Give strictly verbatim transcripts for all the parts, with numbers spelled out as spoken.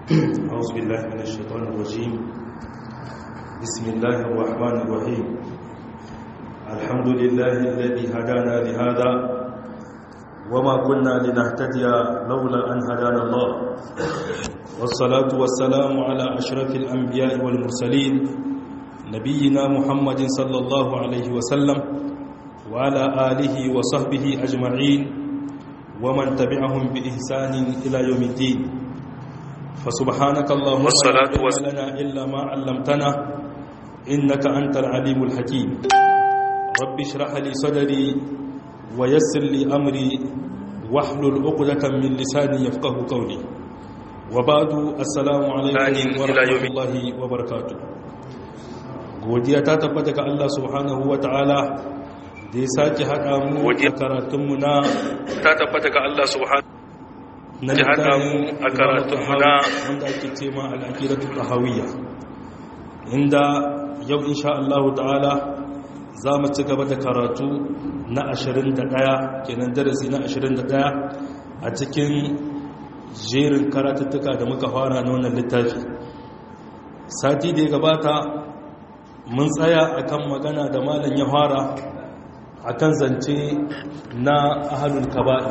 أعوذ بالله من الشيطان الرجيم. بسم الله الرحمن الرحيم. الحمد لله الذي هدانا لهذا وما كنا لنهتدي لولا أن هدانا الله، والصلاة والسلام على أشرف الأنبياء والمرسلين نبينا محمد صلى الله عليه وسلم وعلى آله وصحبه أجمعين ومن تبعهم بإحسان إلى يوم الدين. فسبحانك اللهم لا علم لنا إلا ما علمتنا إنك أنت العليم الحكيم. رب اشرح لي صدري ويسر لي أمري واحلل عقدة من لساني يفقه قولي، وبعد السلام عليكم ورحمة الله وبركاته. godiya ta tabbata ga Allah subhanahu wa ta'ala da ya sake haɗa mu a karatunmu na ta tabbata ga Allah subhanahu na haɗa mu a karatunmu na wanda ake tema al'aqidatu tahawiyya, inda yau insha Allah ta'ala za mu ci gaba da karatu na ashirin da ɗaya, kenan darasi na ashirin da ɗaya a cikin jerin karatuttuka da muka fara na wannan littafi. Sati da ya gabata mun tsaya akan magana da malam ya fara akan zance na ahlul kaba'ir.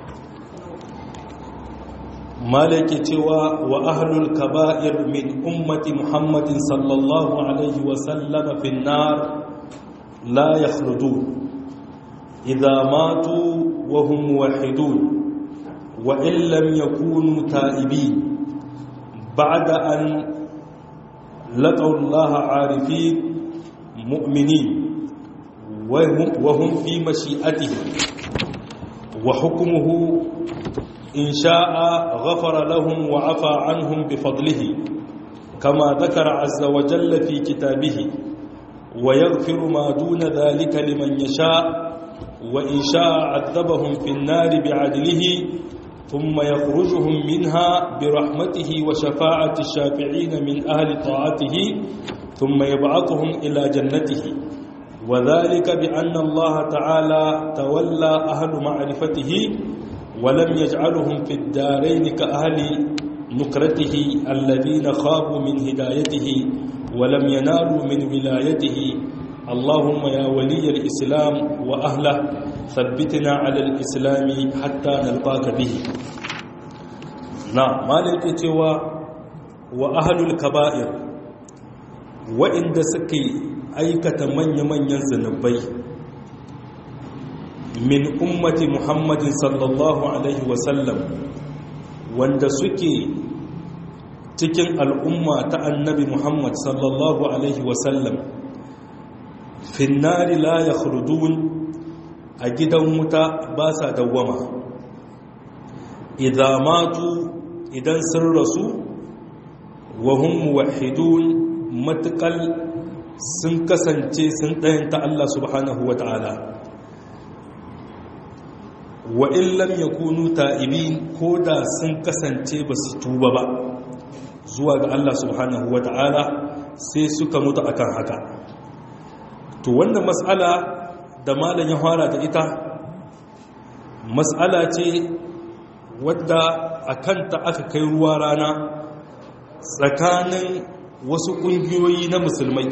malaki cewa wa ahlul kaba'ir min ummati muhammadin sallallahu alaihi wa sallam fi an-nar la yakhludun idha matu wa hum muwahhidun wa in lam yakunu ta'ibin ba'da an لقوا الله عارفين مؤمنين وهم في مشيئته وحكمه إن شاء غفر لهم وعفى عنهم بفضله كما ذكر عز وجل في كتابه، ويغفر ما دون ذلك لمن يشاء وإن شاء عذبهم في النار بعدله ثم يخرجهم منها برحمته وشفاعة الشافعين من أهل طاعته ثم يبعثهم إلى جنته، وذلك بأن الله تعالى تولى أهل معرفته ولم يجعلهم في الدارين كأهل نكرته الذين خابوا من هدايته ولم ينالوا من ولايته. اللهم يا ولي الإسلام وأهله ثبتنا على الإسلام حتى نلقاك به. نعم، مالك توا وأهل الكبائر وإن دسكي أيكة من يمن ينزنبي من أمة محمد صلى الله عليه وسلم وإن دسكي تكن الأمة تاع النبي محمد صلى الله عليه وسلم في النار لا يخلدون أجد متى باسا دوما إذا ماتوا إذا سرسوا وهم موحدون متقل سنكسنتي سنتين الله سبحانه وتعالى، وإن لم يكونوا تائبين كودا سنكسنتي بس توبا زواج الله سبحانه وتعالى سيسك متأكا حكا. to wannan mas'ala da malam ya fara da ita mas'ala ce wadda a kanta aka kai ruwa rana tsakanin wasu ƙungiyoyi na musulmai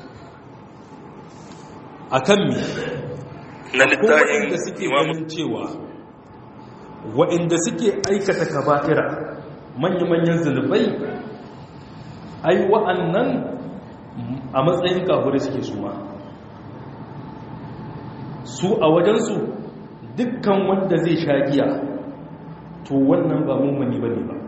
a kan mi na littafin da suke ganin cewa waɗanda suke aikata kaba'ira manya-manyan zunubai ai wa'annan a matsayin kafirai suke suma su a wajensu dukkan wanda zai sha giya to wannan ba mummuni bane ba.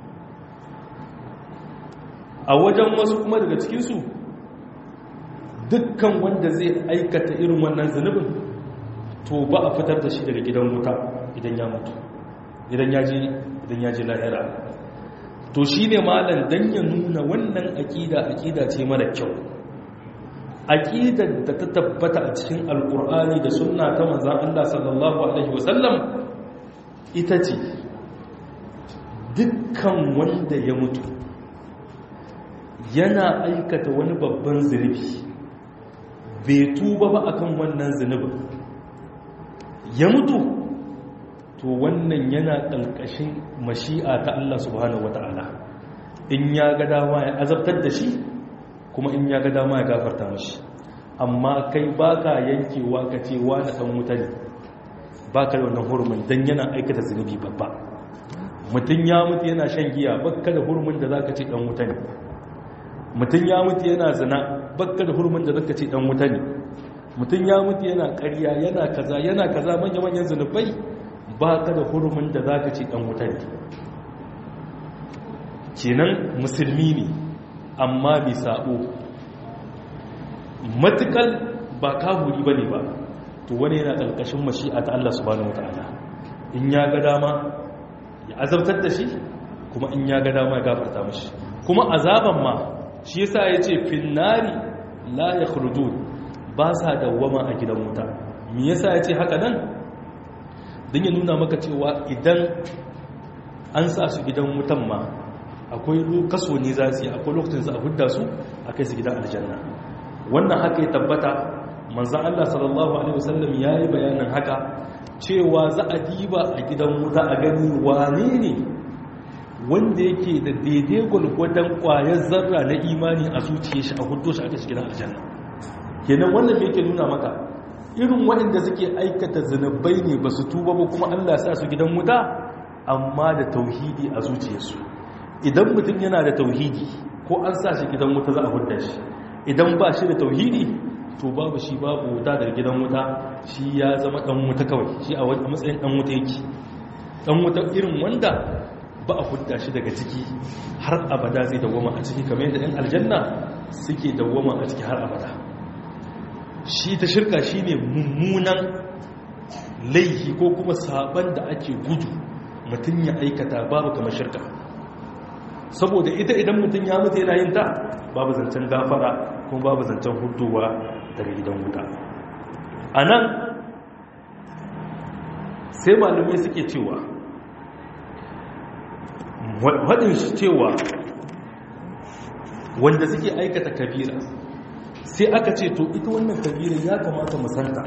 A wajen wasu kuma daga cikinsu dukkan wanda zai aikata irin wannan zunubin to ba a fitar da shi daga gidan wuta idan ya mutu, idan ya ji idan ya ji lahira. To shine malam dan ya nuna wannan aqida aqida ce mara kyau, aqidar da ta tabbata a cikin alkur'ani da sunna ta manzon Allah sallallahu alaihi wasallam ita ce dukkan wanda ya mutu yana aikata wani babban zunubi bai tuba ba akan wannan zunubin ya mutu to wannan yana ƙalƙashin mashi'a ta Allah subhanahu wata'ala in ya ga dama ya azabtar da shi kuma in ya ga dama ya gafarta mashi. Amma kai baka yankewa ka ce wani dan wuta ne, baka da wannan hurumin dan yana aikata zunubi babba. Mutum ya mutu yana shan giya, baka da hurumin da zaka ce dan wuta ne. Mutum ya mutu yana zina, baka da hurumin da zaka ce dan wuta ne. Mutum ya mutu yana ƙarya, yana kaza yana kaza manya-manyan zunubai, baka da hurumin da zaka ce dan wuta ne. Kenan musulmi ne amma bi sa'o, matukal ba kafiri bane ba, to wani yana ƙarƙashin mashi'a ta Allah subhanahu wataala. In ya ga dama ya azabtar da shi, kuma in ya ga dama ya gafarta mashi. Kuma azaban ma shi yasa yace finnari la yakhrudun, ba sa dawwama a gidan wuta. Me yasa yace haka nan? Dan ya nuna maka cewa idan an sa su gidan wutan ma akwai kaso ne za su yi, akwai lokacin za a hudda su a kai su gidan aljanna. Wannan haka ya tabbata, manzan Allah sallallahu Alaihi wasallam ya yi bayanin haka, cewa za a diba a gidan wuta a gani wane ne wanda yake da daidai gwalgwadon kwayar zarra na imani a zuciya shi, a hudu shi a kai shi gidan aljanna. Kenan wannan yake nuna maka irin waɗanda suke aikata zunubai ne ba su tuba ba, kuma Allah sa su gidan wuta amma da tauhidi a zuciyarsu. Idan mutum yana da tauhidi ko an sa shi gidan wuta za a hudda shi, idan ba shi da tauhidi to babu shi babu wuta daga gidan wuta, shi ya zama dan wuta kawai, shi a matsayin dan wuta yake. Dan wuta irin wanda ba a hudda shi daga ciki har abada, zai dawwama a ciki kamar yadda ɗan aljanna suke dawwama a ciki har abada. Shi ta shirka shine mummunan laifi ko kuma saban da ake gudu mutum ya aikata, babu kamar shirka. Saboda ita idan mutum ya mutu yana yin ta, babu zancen gafara kuma babu zancen hutuwa daga gidan wuta. A nan sai malamai suke cewa waɗin shi cewa wanda suke aikata kabira, sai aka ce to ita wannan kabira ya kamata musanta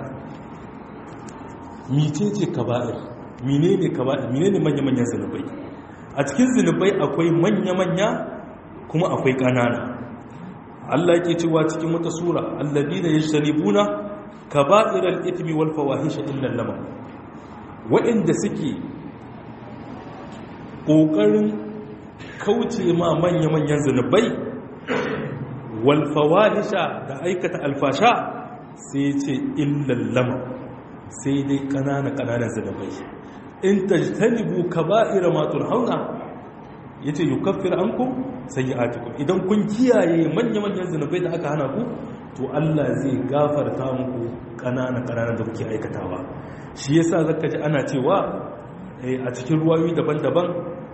mice ce kaba'ir, mine ne kaba'ir, mine ne manya-manyan zunubai. A cikin zunubai akwai manya-manya kuma akwai ƙanana. Allah yake cewa cikin wata sura, alladina yajtanibuna kaba'iral ithmi wal fawahisha illa lamam, wa'inda suke kokarin kauce ma manya-manyan zunubai wal fawahisha da aikata alfasha, sai ce illa lamam, sai dai kanana kananan zunubai. In tajtanibu kaba'ira ma tunhauna, yace yukaffir ankum sayyi'atikum, idan kun kiyaye manya-manyan zunubai da aka hana ku, to Allah zai gafarta muku kanana kanana da kuke aikatawa. Shi yasa zaka ji ana cewa a cikin ruwayoyi daban-daban,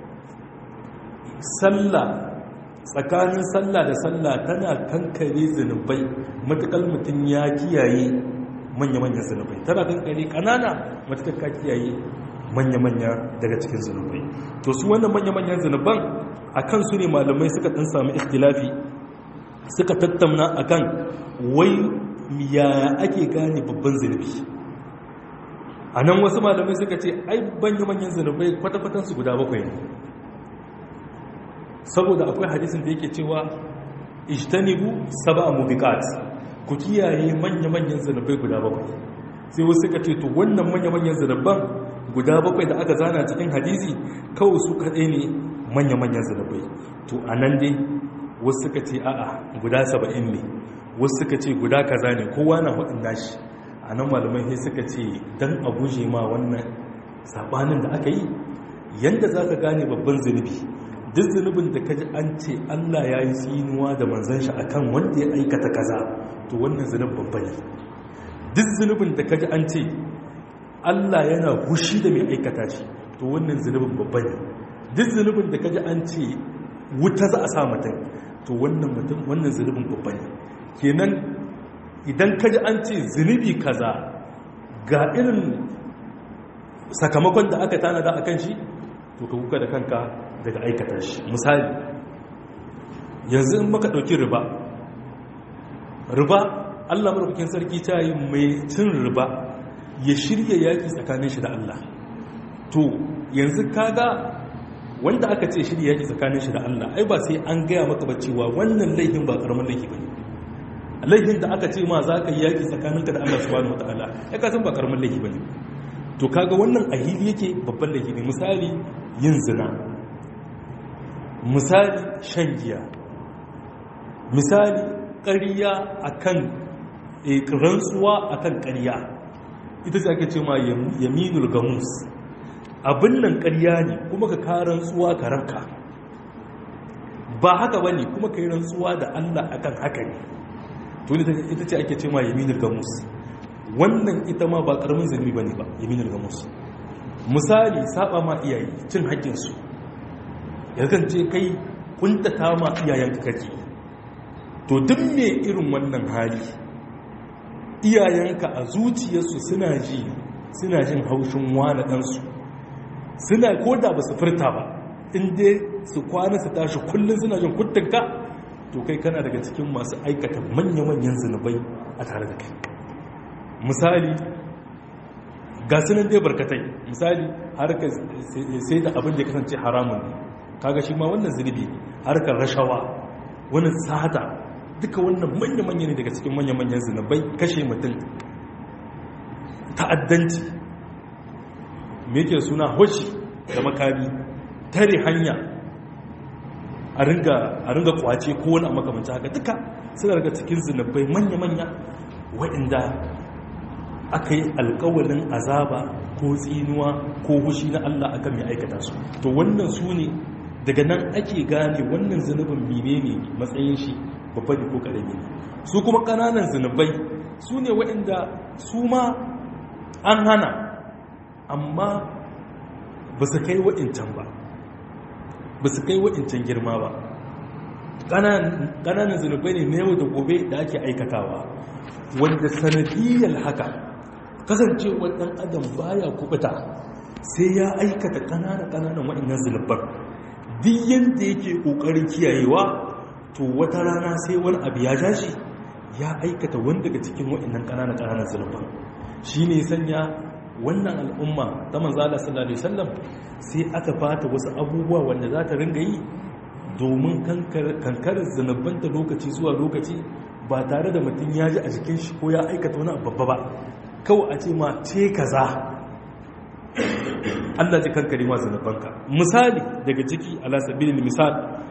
sallah tsakanin sallah da sallah tana kankare zunubai matakal mutum ya kiyaye manya-manyan zunubai, tana kankare kanana matakal ka kiyaye manya-manya daga cikin zunubai. To su wannan manya-manyan zunuban a kan su ne malamai suka ɗan sami ikhtilafi, suka tattauna a kan wai yaya ake gane babban zunubi. A nan wasu malamai suka ce ai manya-manyan zunubai kwata-kwatansu guda bakwai ne, saboda akwai hadisin da yake cewa ijtanibu sab'a mubiqat, ku kiyaye manya-manyan zunubai guda bakwai. Sai wasu suka ce to wannan manya-manyan zunuban guda bakwai da aka zana cikin hadisi kawai su kaɗai ne manya-manyan zunubai. To a nan dai wasu suka ce a'a guda saba'in ne, wasu suka ce guda kaza ne, kowa na faɗin nashi. A nan malamai sai suka ce don a guje ma wannan saɓanin da aka yi, yadda za ka gane babban zunubi, duk zunubin da ka ji an ce Allah ya yi tsinuwa da manzan shi akan wanda ya aikata kaza, to wannan zunubin babba ne. Duk zunubin da ka ji an ce Allah yana hushi da mai aikata shi, to wannan zunubin babba ne. Duk zunubin da kaji an ce wuta za a sa mutum, to wannan mutum wannan zunubin babba ne. Kenan idan kaji an ce zunubi kaza ga irin sakamakon da aka tanada a kan shi, to ka kuka da kanka daga aikata shi. Misali, yanzu in maka ɗauki riba, riba Allah madaukakin sarki ta yi mai cin riba ya shirya yaƙi tsakanin shi da Allah. To yanzu kaga wanda aka ce shi yaki tsakanin shi da Allah ai ba sai an gaya maka ba cewa wannan laifin ba karamin laifi bane laifin da aka ce ma za ka yi yaki tsakaninka da Allah subhanahu wataala ya ka san ba karamin laifi bane to kaga wannan ahili yake babban laifi ne misali yin zina misali shan giya misali ƙarya akan rantsuwa akan ƙarya ita ce ake ce ma yaminul gamus abin nan ƙarya ne kuma ka ka rantsuwa ka ranka ba haka ba ne kuma ka yi rantsuwa da Allah akan haka ne to ita ce ake ce ma yaminul gamus wannan ita ma ba ƙaramin zunubi ba ne ba yaminul gamus misali saba ma iyaye cin haƙƙinsu ya ce kai kuntata ma iyayenka kake to duk me irin wannan hali iyayenka a zuciyarsu suna ji suna jin haushin wani ɗansu suna koda ba su furta ba inda su kwana su tashi kullum suna jin kuttunka to kai kana daga cikin masu aikata manya-manyan zunubai a tare da kai misali ga sunan dai barkatai misali harkar sai da abin da ya kasance haramun ne kaga shi ma wannan zunubi harkar rashawa wani sata duka wannan manya-manya ne daga cikin manya-manyan zunubai kashe mutum ta'addanci me yake suna hoshi da makami tare hanya a ringa kwace ko wani makamanci haka duka suna daga cikin zunubai manya-manya waɗanda aka yi alkawalin azaba ko tsinuwa ko hushi na Allah akan mai aikata su to wannan su ne daga nan ake gane wannan zunubin menene matsayin shi babba ne ko karami ne su kuma kananan zunubai su ne waɗanda su ma an hana amma ba su kai waɗancan ba ba su kai waɗancan girma ba kananan zunubai ne na yau da gobe da ake aikatawa wanda sanadiyar haka kasancewar ɗan adam baya kubuta sai ya aikata kananan waɗannan zunuban duk yadda yake ƙoƙarin kiyayewa to wata rana sai wani abu ya jashi ya aikata wanda daga cikin waɗannan ƙananan ƙananan zunuban shi ne sanya wannan al'umma ta manzala sallallahu alaihi wasallam sai aka fata wasu abubuwa wanda za ta ringa yi domin kankarar zunubanta lokaci zuwa lokaci ba tare da mutum ya ji a jikin shi ko ya aikata wani babba ba kawai a ce ma ce kaza Allah ji kankare ma zunubanka misali daga ciki ala sabilil misal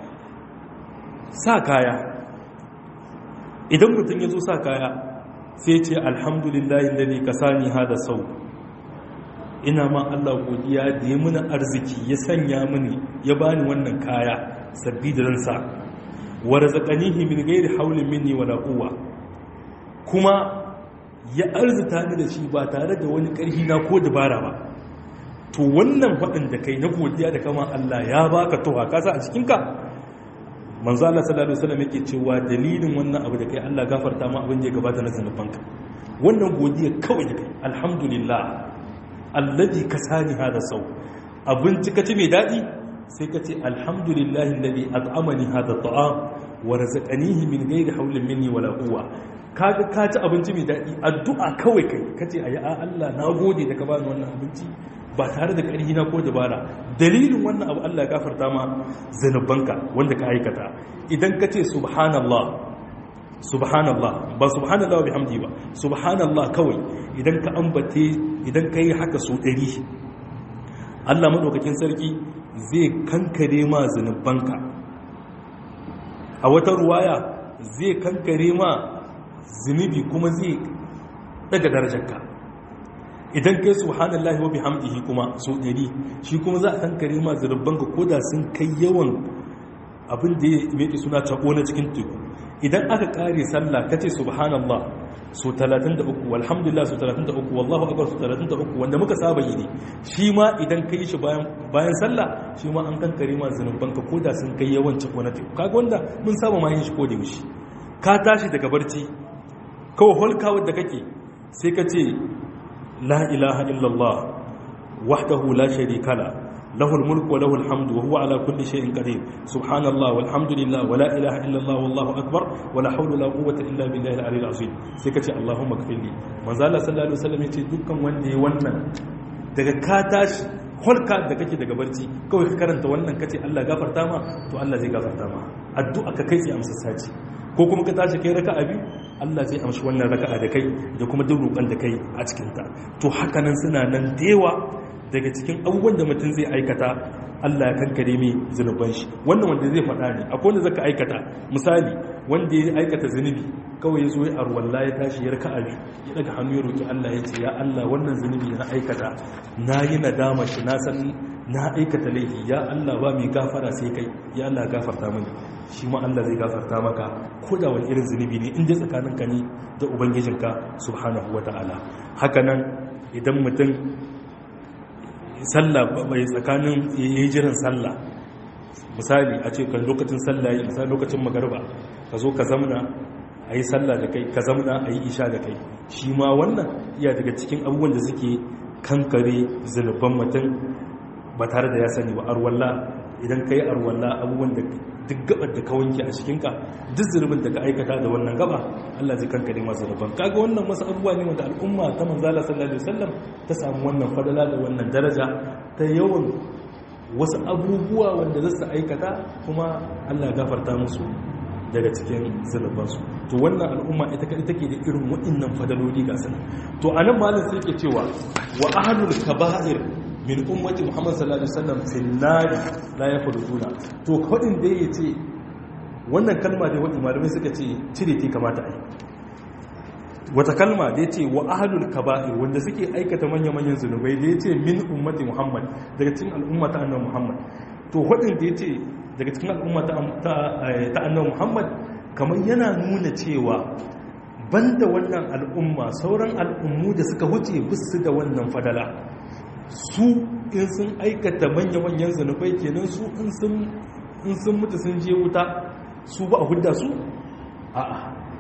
sa kaya idan mutum ya zo sa kaya sai ce alhamdulillahi lalli kasani hada sau ina ma Allah godiya da ya muna arziki ya sanya mini ya bani wannan kaya sabbi da ransa wa razaqanihi min ghairi hawlin minni wala quwwa kuma ya arzuta ni da shi ba tare da wani karfi na ko dabara ba to wannan fadin da kai na godiya da kama Allah ya baka to haka sa a cikin ka manzo Allah sallallahu alaihi wasallam yake cewa dalilin wannan abu da kai Allah gafarta ma abin da ya gabata na zanubanka wannan godiya kawai da kai alhamdulillah alladhi kasani hada sau abinci kace mai dadi sai kace alhamdulillah alladhi at'amani hada ta'am wa razaqanihi min ghairi hawlin minni wala quwwa kaga ka ci abinci mai dadi addu'a kawai kai kace ayi Allah nagode da ka bani wannan abinci ba tare da ƙarfi na ko dabara dalilin wannan abu Allah ya gafarta ma zanubanka wanda ka aikata idan ka ce subhanallah subhanallah ba subhanallah wa bihamdi ba subhanallah kawai idan ka ambate idan ka yi haka so ɗari Allah madaukakin sarki zai kankare ma zanubanka a wata ruwaya zai kankare ma zunubi kuma zai daga darajarka idan kai subhanallahi wa bihamdihi kuma so ɗari shi kuma za a kankare ma zurbanka koda sun kai yawan abin da ya meke suna tako na cikin teku idan aka kare sallah kace subhanallah so talatin da uku walhamdulillah so talatin da uku wallahu akbar so talatin da uku wanda muka saba yi ne shi ma idan kai shi bayan bayan sallah shi ma an kankare ma zurbanka koda sun kai yawan tako na teku kaga wanda mun saba ma yin shi ko da yaushe ka tashi daga barci kawai holkawar da kake sai ka ce لا إله إلا الله وحده لا شريك له له الملك وله الحمد وهو على كل شيء قدير سبحان الله والحمد لله ولا إله إلا الله والله أكبر ولا حول ولا قوة إلا بالله العلي العظيم سيكتي اللهم اغفر لي من زال صلى الله عليه وسلم يتي دكان wanda ya wannan daga ka tashi holka da kake daga barci kawai ka karanta wannan kace Allah gafarta ma to Allah zai gafarta ma addu'a ka kai sai amsa sace ko kuma ka tashi kai raka'a biyu Allah zai amshi wannan raka'a da kai da kuma duk roƙon da kai a cikin ta to haka nan suna nan dewa daga cikin abubuwan da mutum zai aikata Allah ya kankare mai zunuban shi wannan wanda zai faɗa ne akwai wanda zaka aikata misali wanda ya aikata zunubi kawai ya zo ya arwalla ya tashi ya raka'a biyu ya daga hannu ya roki Allah ya ce ya Allah wannan zunubi na aikata na yi nadama shi na san na aikata laifi ya Allah ba mai gafara sai kai ya Allah gafarta mani shi ma Allah zai gafarta maka ko da wani irin zunubi ne in dai tsakaninka ne da ubangijinka subhanahu wataala haka nan idan mutum sallah bai tsakanin yayi jiran sallah misali a ce kan lokacin sallah yi misali lokacin magariba ka zo ka zamna a yi sallah da kai ka zamna a yi isha da kai shi ma wannan iya daga cikin abubuwan da suke kankare zunuban mutum ba tare da ya sani ba arwalla idan ka yi arwalla abubuwan da duk gabar da ka wanke a cikinka duk zunubin da ka aikata da wannan gaba Allah zai kankare masu zunuban kaga wannan wasu abubuwa ne wanda al'umma ta manzala sallallahu alaihi wasallam ta samu wannan fadala da wannan daraja ta yawan wasu abubuwa wanda za su aikata kuma Allah ya gafarta musu daga cikin zunubansu to wannan al'umma ita kadai take da irin waɗannan fadaloli ga sanin to anan malam sai yake cewa wa ahlul kaba'ir min ummati muhammad sallallahu alaihi wasallam fil nar la yakhluduna to kodin da yace wannan kalma da wani malamai suka ce cire ta kamata ai wata kalma da yace wa ahlul kaba'ir wanda suke aikata manya-manyan zunubai da yace min ummati muhammad daga cikin al'umma ta annabi muhammad to kodin da yace daga cikin al'umma ta ta annabi muhammad kamar yana nuna cewa banda wannan al'umma sauran al'ummu da suka wuce bisu da wannan fadala su in sun aikata manya-manyan zanubai kenan su in sun mutu sun je wuta su ba a hudda su a'a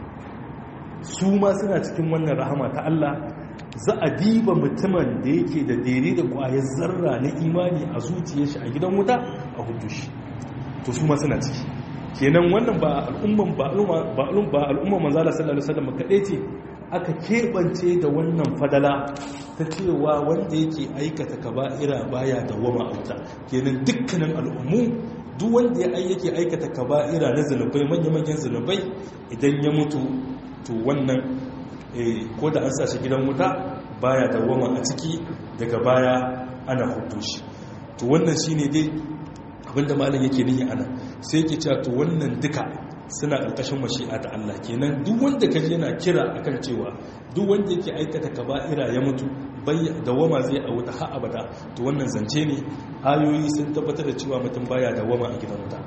su ma suna cikin wannan rahama ta Allah za a diba mutumin da yake da dare da kwayar zarra na imani a zuciyar shi a gidan wuta a hudu shi to su ma suna ciki kenan wannan ba al'umman ba al'umma ba al'umma manzala sallallahu alaihi wasallam kadai ce aka keɓance da wannan fadala ta cewa wanda yake aikata kaba'ira baya da wama auta kenan dukkanin al'ummu duk wanda ya yake aikata kaba'ira na zanubai manya-manyan zanubai idan ya mutu to wannan ko da an sa shi gidan wuta baya da wama a ciki daga baya ana hudu shi to wannan shine dai abinda malam yake nihi ana sai yake cewa to wannan duka suna ƙarƙashin mashi'a ta Allah kenan duk wanda kaje yana kira akan cewa duk wanda yake aikata kaba'ira ya mutu bai dawama zai a wuta har abada to wannan zance ne ayoyi sun tabbatar da cewa mutum baya dawama a gidan wuta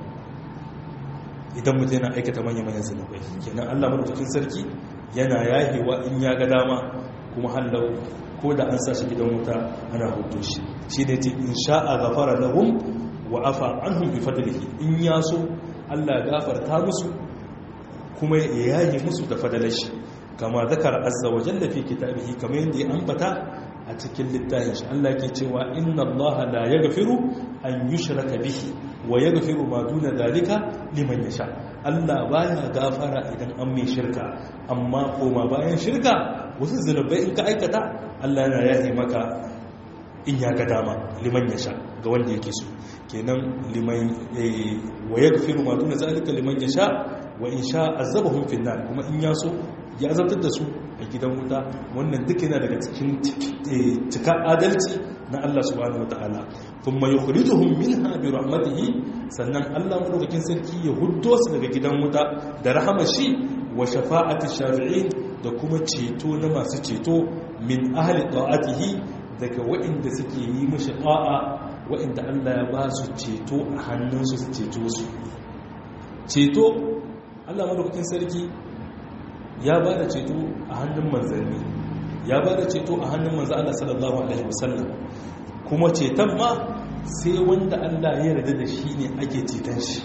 idan mutum yana aikata manyan manyan zunubai kenan Allah madaukakin sarki yana yahewa in ya ga dama kuma hallau ko da an sa shi gidan wuta ana hudu shi shi ne ce in sha'a ghafara lahum wa afa anhum bi fadlihi in ya so Allah gafarta musu kuma ya yayi musu da fadalashi kama zakar azza wa jalla fi kitabihi kamar yadda ya ambata a cikin littafin shi Allah yake cewa inna Allah la yaghfiru an yushraka bihi wa yaghfiru ma duna dalika liman yasha Allah baya gafara idan an mai shirka amma koma bayan shirka wasu zunubai in ka aikata Allah yana yahi maka in ya ga dama liman yasha ga wanda yake so kenan liman wa yaghfiru ma duna zalika liman yasha wa in sha azabahum fi nar kuma in ya so ya azabtar da su a gidan wuta wannan duk yana daga cikin cika adalci na Allah subhanahu wataala thumma yukhrijuhum minha bi rahmatihi sannan Allah madaukakin sarki ya huddo su daga gidan wuta da rahama shi wa shafa'ati shafi'in da kuma ceto na masu ceto min ahli ta'atihi daga waɗanda suke yi mashi ta'a waɗanda Allah ya ba su ceto a hannunsu su ceto su ceto Allah madaukakin sarki ya ba da ceto a hannun manzanni ya ba da ceto a hannun manzo Allah sallallahu alaihi wasallam kuma ceton ma sai wanda Allah ya yarda da shi ne ake ceton shi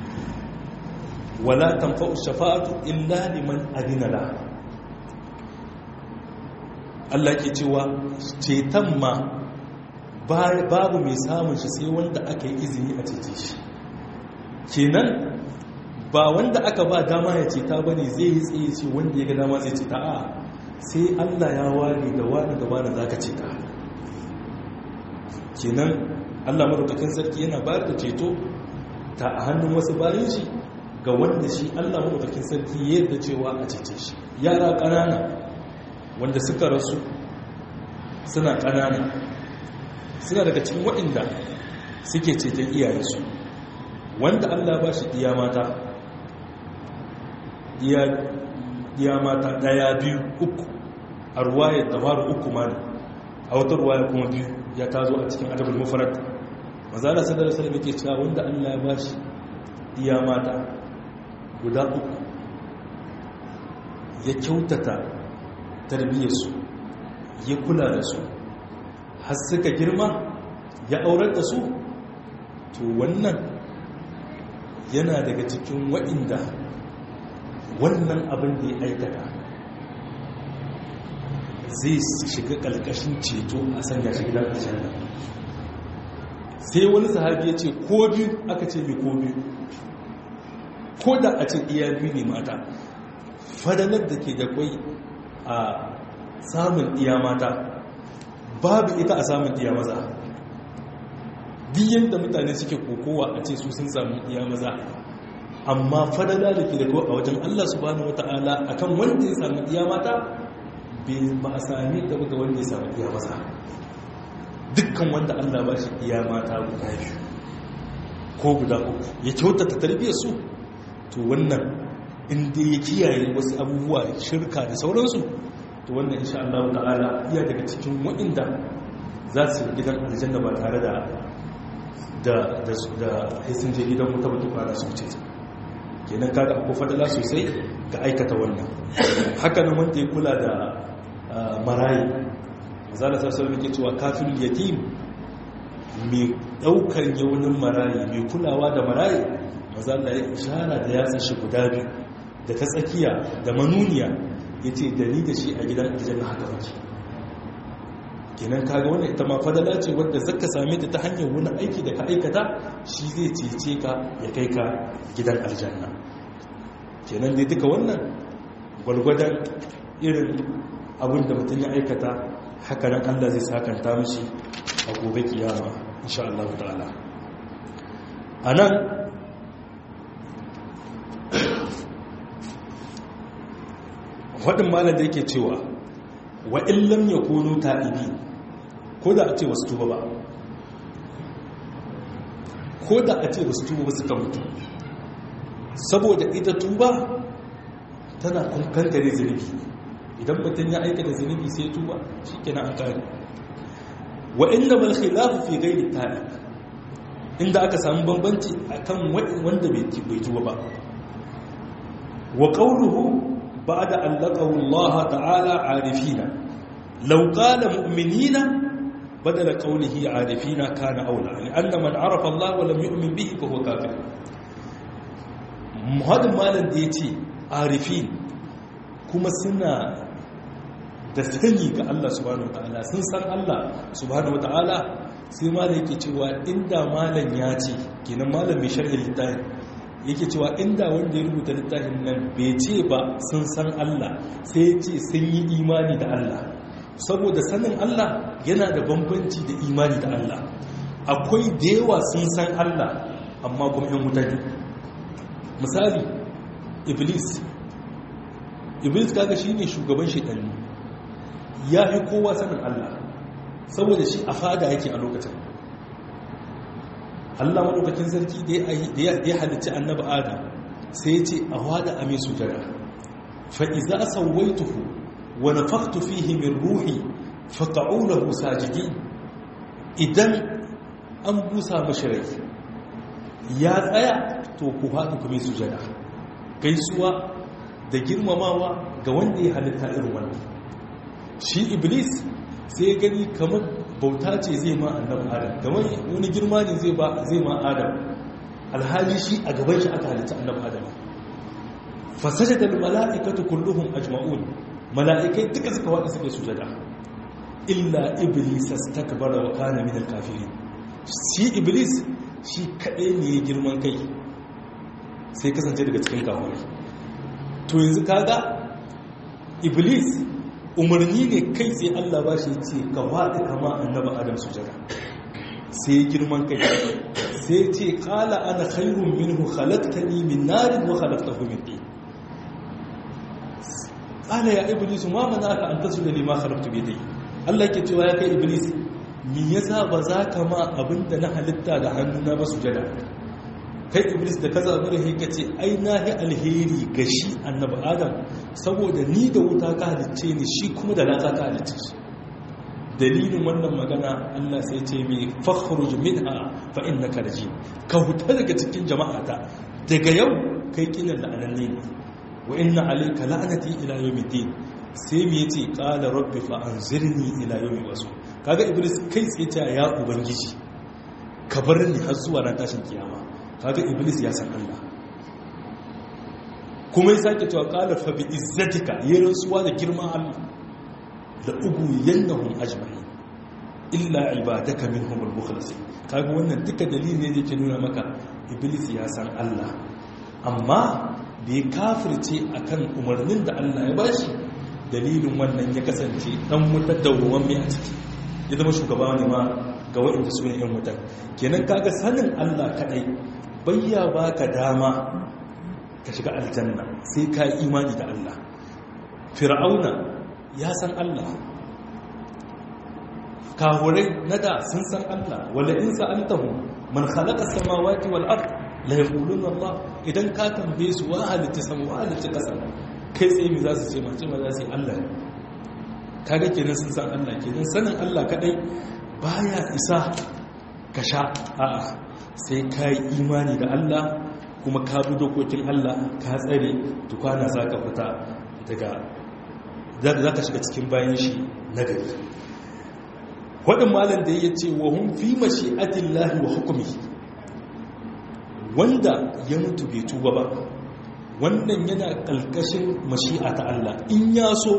wala tanfa'u shafa'atu illa liman adina la Allah ke cewa ceton ma babu mai samun shi sai wanda aka yi izini a cece shi kenan ba wanda aka ba dama ya ceta ba ne zai yi tsaye ce wanda ya ga dama zai ceta a sai Allah ya ware da wani da wani za ka ceta kenan Allah madaukakin sarki yana bayar da ceto ta a hannun wasu bayan shi ga wanda shi Allah madaukakin sarki ya yarda cewa a cece shi. Yara ƙanana wanda suka rasu suna ƙanana suna daga cikin waɗanda suke ceton iyayensu, wanda Allah ba shi iya mata iya mata ɗaya biyu uku, a ruwayar da faru uku ma ne, a wata ruwaya kuma biyu ya tazo a cikin adabul mufrad. mazala sallallahu alaihi wasallam yake cewa wanda Allah ya ba shi iya mata guda uku ya kyautata tarbiyyarsu, ya kula da su har suka girma, ya aurar da su, to wannan yana daga cikin waɗanda wannan abin da ya aikata zai shiga ƙalƙashin ceto a sanya shi gidan aljanna. Sai wani sahabi ya ce ko biyu, aka ce mai ko biyu, ko da a ce iya biyu ne mata, fadalar da ke da kwai a samun iya mata babu ita a samun iya maza. Diyan da mutane suke kokowa a ce su sun samu iya maza, amma fadala da ke da kwai a wajen Allah subhanahu wata'ala akan wanda ya samu iya mata ba a sami ta ga wanda ya samu iya maza. Dukkan wanda Allah ba shi iya mata guda biyu ko guda uku ya kyautata tarbiyyar su, to wannan inda ya kiyaye wasu abubuwa shirka da sauransu, to wannan insha Allah ta'ala iya daga cikin waɗanda za su gidan aljanna ba tare da da da da haisin je gidan mutum tuka da su ce. Kenan kaga akwai fadala sosai ga aikata wannan. Haka nan wanda ya kula da marayi, zalla sallallahu alaihi cewa kafirul yatim, mai daukar yaunin marayi, mai kulawa da marayi, manzo Allah ya ishara da yatsa shi guda biyu da ta tsakiya da manuniya, yace da ni da shi a gidan aljanna haka muke. Kenan kaga wannan ita ma fadala ce wanda zaka same ta ta hanyar wani aiki da ka aikata, shi zai cece ka ya kai ka gidan aljanna. Kenan dai duka wannan gwalgwadon irin abin da mutum ya aikata, haka nan Allah zai sakanta mishi a gobe kiyama insha Allah ta'ala. Anan wadin malam da yake cewa wa illam yakunu ta'ibi, ko da a ce wasu tuba ba, ko da a ce wasu tuba ba suka mutu, saboda ita tuba tana kankare zunubi. Idan mutum ya aikata zunubi sai tuba, shi kenan an kare. Wa inna bal khilafu fi ghairi ta'ib, inda aka samu bambanci akan wanda bai tuba ba. Wa qawluhu ba'da an laqahu Allah ta'ala 'arifina, law qala mu'minina badala qawlihi 'arifina kana aula, li'anna man 'arafa Allah wa lam yu'min bihi fa huwa kafir. Muhaddin malan da yace arifin kuma suna da sani ga Allah subhanahu wataala, sun san Allah subhanahu wataala, sai malam yake cewa inda malam ya ce, kenan malam mai sharhin littafin yake cewa inda wanda ya rubuta littafin nan bai ce ba sun san Allah, sai ya ce sun yi imani da Allah, saboda sanin Allah yana da bambanci da imani da Allah. Akwai da yawa sun san Allah amma kuma yan mutane. Misali iblis iblis kaga shine shugaban shaytani, ya fi kowa sanin Allah saboda shi a fada yake a lokacin. Allah madaukakin sarki da ya halicci annabi Adam sai ya ce a wada a mai sujada, fa iza sawaituhu wa nafakhtu fihi min ruhi faqa'u lahu sajidin. Idan an busa mashi rai ya tsaya, to ku haɗu ku mai sujada, gaisuwa da girmamawa ga wanda ya halitta irin wannan. Shi iblis sai gani kamar bauta ce zai ma annabi Adam, kamar wani girma ne zai ba zai ma Adam, alhali shi a gaban shi aka halitta annabi Adam. fasajada al mala'ikatu kulluhum ajma'un, mala'ikai duka suka wada suka sujada illa iblis astakbara wa kana min al kafirin. Shi iblis shi kadai ne girman kai sai kasance daga cikin kafirai. To yanzu kaga iblis umarni ne kai sai Allah ba shi ce ka wada kama annabi Adam sujada, sai girman kai sai ce qala ana khairun minhu khalaqtani min narin wa khalaqtahu min tin qala ya iblis ma manaka an tasjuda lima khalaqtu bi yadayya Allah yake cewa ya kai iblis me yasa ba za ka ma abinda na halitta da hannuna ba sujada kai iblis da ka zaɓi da ka ce ai na yi alheri ga shi annabi adam saboda ni da wuta ka halicce ni shi kuma da laka ka halicce shi dalilin wannan magana Allah sai ce mai fakhruj minha fa innaka rajim ka huta daga cikin jama'ata daga yau kai kinan la'ananne ne wa inna alayka la'nati ila yawmiddin sai me yace qala rabbi fa anzirni ila yawmi wasu kaga iblis kai tsaye ta ya ubangiji ka bar ni har zuwa ran tashin kiyama kaga iblis ya san Allah kuma ya sake cewa qala fa bi izzatika yayin suwa da girma Allah la ugu yannahum ajma'in illa ibadaka minhum al-mukhlasin kaga wannan duka dalili ne da yake nuna maka iblis ya san Allah amma bai kafirce akan umarnin da Allah ya bashi dalilin wannan ya kasance dan mutadawwan mai a ciki ya zama shugaba ne ma ga waɗanda su ne yan mutan kenan kaga sanin Allah kadai bayya baka dama ka shiga aljanna sai ka yi imani da Allah fir'auna ya san Allah kahurai na da sun san Allah wala in sa'altahum man khalaqa as-samawati wal ard la yaquluna Allah idan ka tambaye su wa halitta sama wa halitta kasa kai tsaye me za su ce mace ma za su yi Allah kaga kenan sun san Allah kenan sanin Allah kadai baya isa ka sha a'a sai ka yi imani da Allah kuma ka bi dokokin Allah ka tsare tukwana za ka fita daga za ka shiga cikin bayan shi na gari waɗin malam da ya ce wa hun fi mashi'atin lahi wa hukumi wanda ya mutu bai tuba ba wannan yana ƙalƙashin mashi'a ta Allah in ya so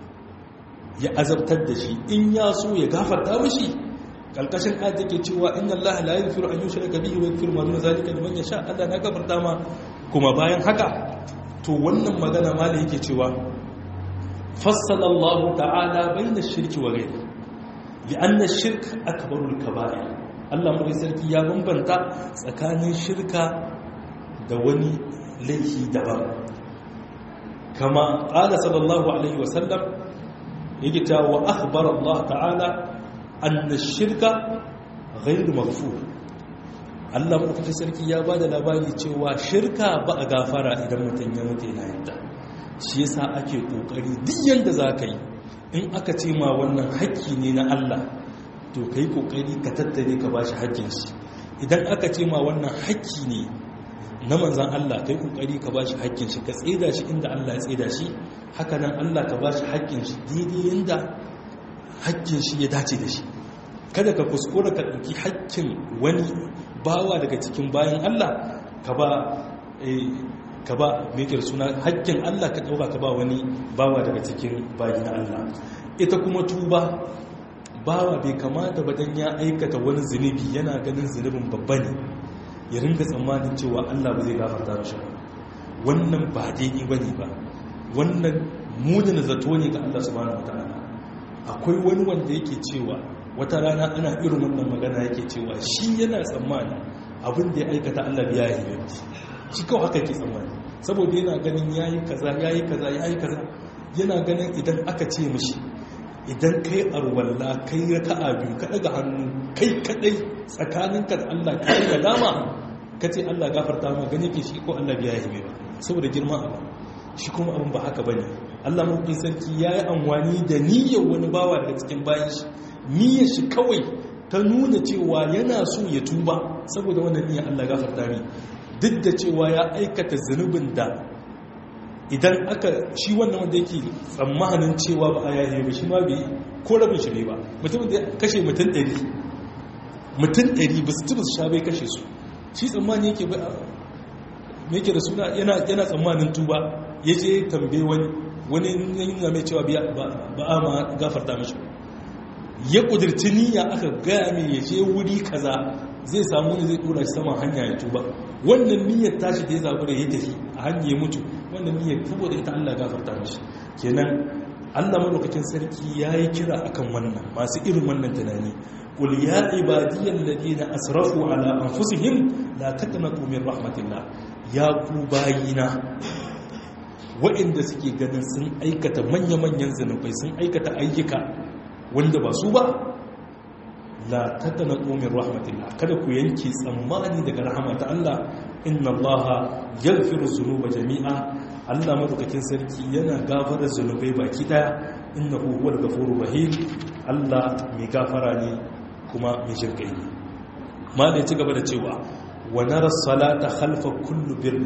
ya azabtar da shi in ya so ya gafarta mashi kalkashin ayat yake cewa inna Allah la yaghfiru an yushraka bihi wa yaghfiru ma duna zalika liman yasha Allah na gafarta ma kuma bayan haka to wannan magana ma da yake cewa fassala Allah ta'ala bayna ash-shirki wa ghayri li'anna ash-shirk akbaru al-kaba'ir Allah mu sarki ya bambanta tsakanin shirka da wani laifi daban kama qala sallallahu alaihi wa sallam yake cewa wa akhbara Allah ta'ala anna shirka ghairu maghfur Allah madaukakin sarki ya bada labari cewa shirka ba a gafara idan mutum ya mutu yana yadda shi yasa ake kokari duk yanda zaka yi in aka ce ma wannan haƙƙi ne na Allah to kai kokari ka tattare ka bashi haƙƙin shi idan aka ce ma wannan haƙƙi ne na manzon Allah kai kokari ka bashi haƙƙin shi ka tseda shi inda Allah ya tseda shi haka nan Allah ka bashi haƙƙin shi daidai yanda haƙƙin shi ya dace da shi kada ka kuskura ka ɗauki haƙƙin wani bawa daga cikin bayan Allah ka ba ka ba mekir suna haƙƙin Allah ka ɗauka ka ba wani bawa daga cikin bayan Allah ita kuma tuba bawa bai kamata ba dan ya aikata wani zunubi yana ganin zunubin babba ne ya ringa tsammanin cewa Allah ba zai gafarta mishi ba wannan ba daidai bane ba wannan munin zato ne ga Allah subhanahu wataala akwai wani wanda yake cewa wata rana ana irin wannan magana yake cewa shi yana tsammani abin da ya aikata Allah biya ya yi shi kawai haka yake tsammani saboda yana ganin yayi kaza yayi kaza yayi kaza yana ganin idan aka ce mishi idan kai arwalla kai raka'a biyu ka daga hannu kai kadai tsakaninka da Allah kai da dama kace Allah gafarta ma gane ke shi ko Allah biya ya yi ba saboda girma abu shi kuma abin ba haka bane Allah mafi sarki ya yi amfani da niyyar wani bawa daga cikin bayan shi niyyar shi kawai ta nuna cewa yana so ya tuba saboda wannan niyyar Allah gafarta ne duk da cewa ya aikata zunubin da idan aka shi wannan wanda yake tsammanin cewa ba a yaye ba shi ma bai ko rabin shi ne ba mutum da kashe mutum ɗari mutum ɗari ba su tuba su sha bai kashe su shi tsammani yake ba me yake da suna yana yana tsammanin tuba ya je tambaye wani wani yana mai cewa ba a ma gafarta mashi ya kudirci niyya aka gaya mai ya je wuri kaza zai samu ne zai tura shi saman hanya ya tuba wannan niyyar tashi da ya zaɓi da ya tafi a hanya ya mutu wannan niyyar tuba da ita Allah gafarta mashi kenan Allah madaukakin sarki ya yi kira akan wannan masu irin wannan tunani qul ya ibadiyal ladina asrafu ala anfusihim la taqnatu min rahmatillah, ya ku bayina waɗanda suke ganin sun aikata manya-manyan zanubai, sun aikata ayyuka wanda ba su ba, la taqnatu min rahmatillah, kada ku yanke tsammani daga rahama ta Allah. Inna Allaha yaghfiru dhunuba jami'a, Allah madaukakin sarki yana gafara zunubai baki daya. Innahu huwal ghafurur rahim, Allah mai gafara ne kuma mai jinkai ne. Ma da ci gaba da cewa wa nara salata khalfa kullu birri,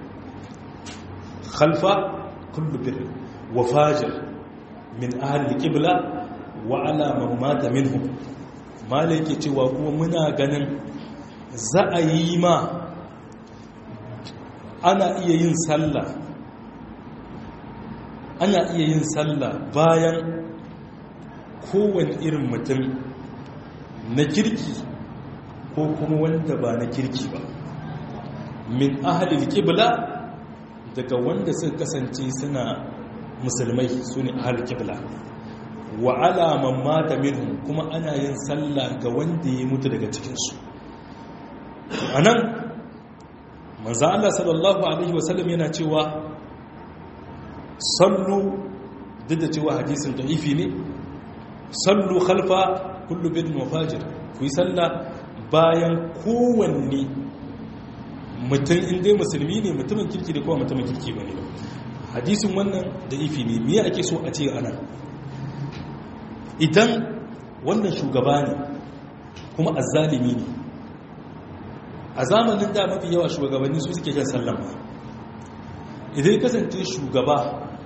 khalfa kullu birri wa fajir min ahli al-qibla wa ala man mata minhum. Ma da yake cewa kuma muna ganin za a yi ma, ana iya yin sallah ana iya yin sallah bayan kowane irin mutum na kirki ko kuma wanda ba na kirki ba, min ahalil qibla, daga wanda suka kasance suna musulmai, su ne ahalil qibla, wa ala man mata minhum, kuma ana yin sallah ga wanda ya mutu daga cikinsu. anan manzo Allah sallallahu alaihi wasallam yana cewa sallu, duk da cewa hadisin da'ifi ne, sallu khalfa kullu bidin wa fajir, ku yi sallah bayan kowanne mutum, inda musulmi ne, mutumin kirki da kowa mutumin kirki bane ba. Hadisin wannan da'ifi ne. Me ake so a ce ana, idan wannan shugaba ne kuma azzalimi ne, a zamanin da mafi yawa shugabanni su suke jan sallan ba. Idan kasance shugaba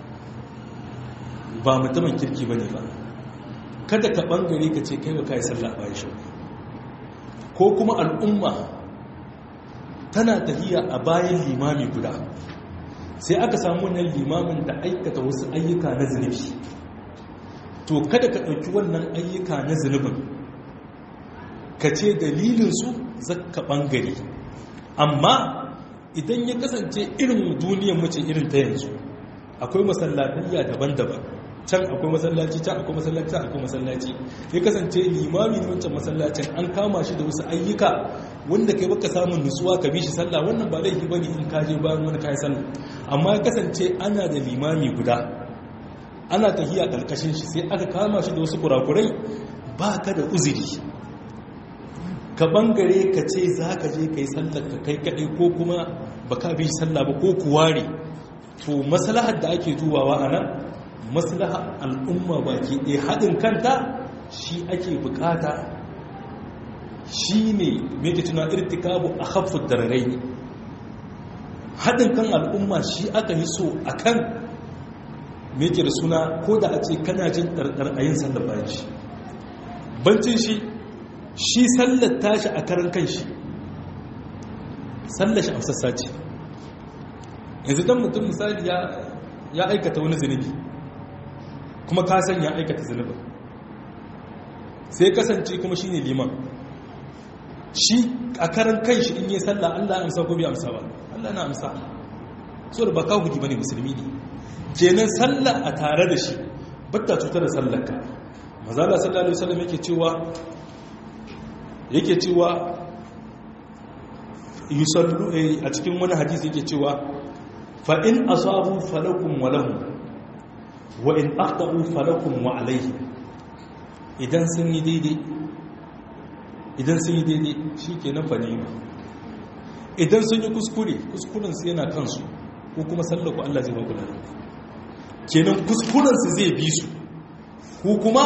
ba mutumin kirki bane ba, kada ka bangare ka ce kai ba kai sallah bayan shi, ko kuma al'umma tana tafiya a bayan limami guda, sai aka samu wannan limamin da aikata wasu ayyuka na zunubi, to kada ka ɗauki wannan ayyuka na zunubin ka ce dalilinsu zakka bangare. Amma idan ya kasance irin duniyar mace irin ta yanzu, akwai masallatayya daban-daban, can akwai masallaci, can akwai masallaci, can akwai masallaci, ya kasance limami ne wancan masallacin an kama shi da wasu ayyuka wanda kai baka samun nutsuwa ka bi shi sallah, wannan ba laifi bane in ka je bayan wani kai sallah. Amma ya kasance ana da limami guda, ana tahiya karkashin shi, sai aka kama shi da wasu kurakurai, baka da uzuri ka bangare ka ce za ka je ka yi sallar ka kai kaɗai, ko kuma ba ka bi sallah ba, ko kuware. To maslahar da ake dubawa a nan, maslahar al'umma baki ɗaya, haɗin kanta shi ake bukata, shi ne mai ke tuna irtikabu a haffar dararai. Haɗin kan al'umma shi aka yi so a kan mai ke da suna, ko da a ce kana jin ɗarɗar a yin sallar bayan shi. Bancin shi, shi sallar tashi a karan kan shi, sallar shi amsassa ce. Yanzu don mutum misali ya aikata wani zunubi, kuma ka san ya aikata zunubin, sai kasance kuma shi ne liman, shi a karan kan shi in yi sallah Allah ya amsa ko bai amsa ba, Allah na amsa, so da ba ka huji bane, musulmi ne. Kenan sallah a tare da shi batta cutar da sallarka. Mazala sallallahu alaihi wasallam yake cewa yake cewa yusallu, a cikin wani hadisi yake cewa fa in asabu falakum wa lahum wa in akhtau falakum wa alayhi. Idan sun yi daidai idan sun yi daidai shikenan fa ne, idan sun yi kuskure kuskuren su yana kansu, ko kuma sallaku Allah zai ba ku lafiya. Kenan kuskuren su zai bi su, ko kuma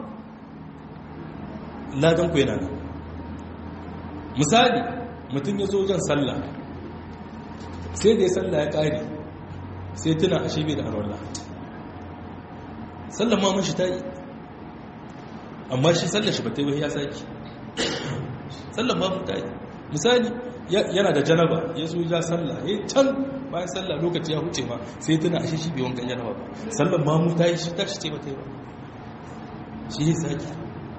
ladan ku yana nan. Misali, mutum ya zo jan sallah, sai da ya sallah ya ƙari, sai tuna a shebe da arwallah, sallah ma mashi ta yi, amma shi sallah shi ba ta yi ya saki, sallah ma ta yi. Misali, yana da janaba, ya zo ya sallah, ya can bayan sallah lokaci ya huce ma, sai tuna a shi bai wankan janaba ba, sallah ma mu ta yi, shi ta shi ce ba ta yi ba, shi ya saki.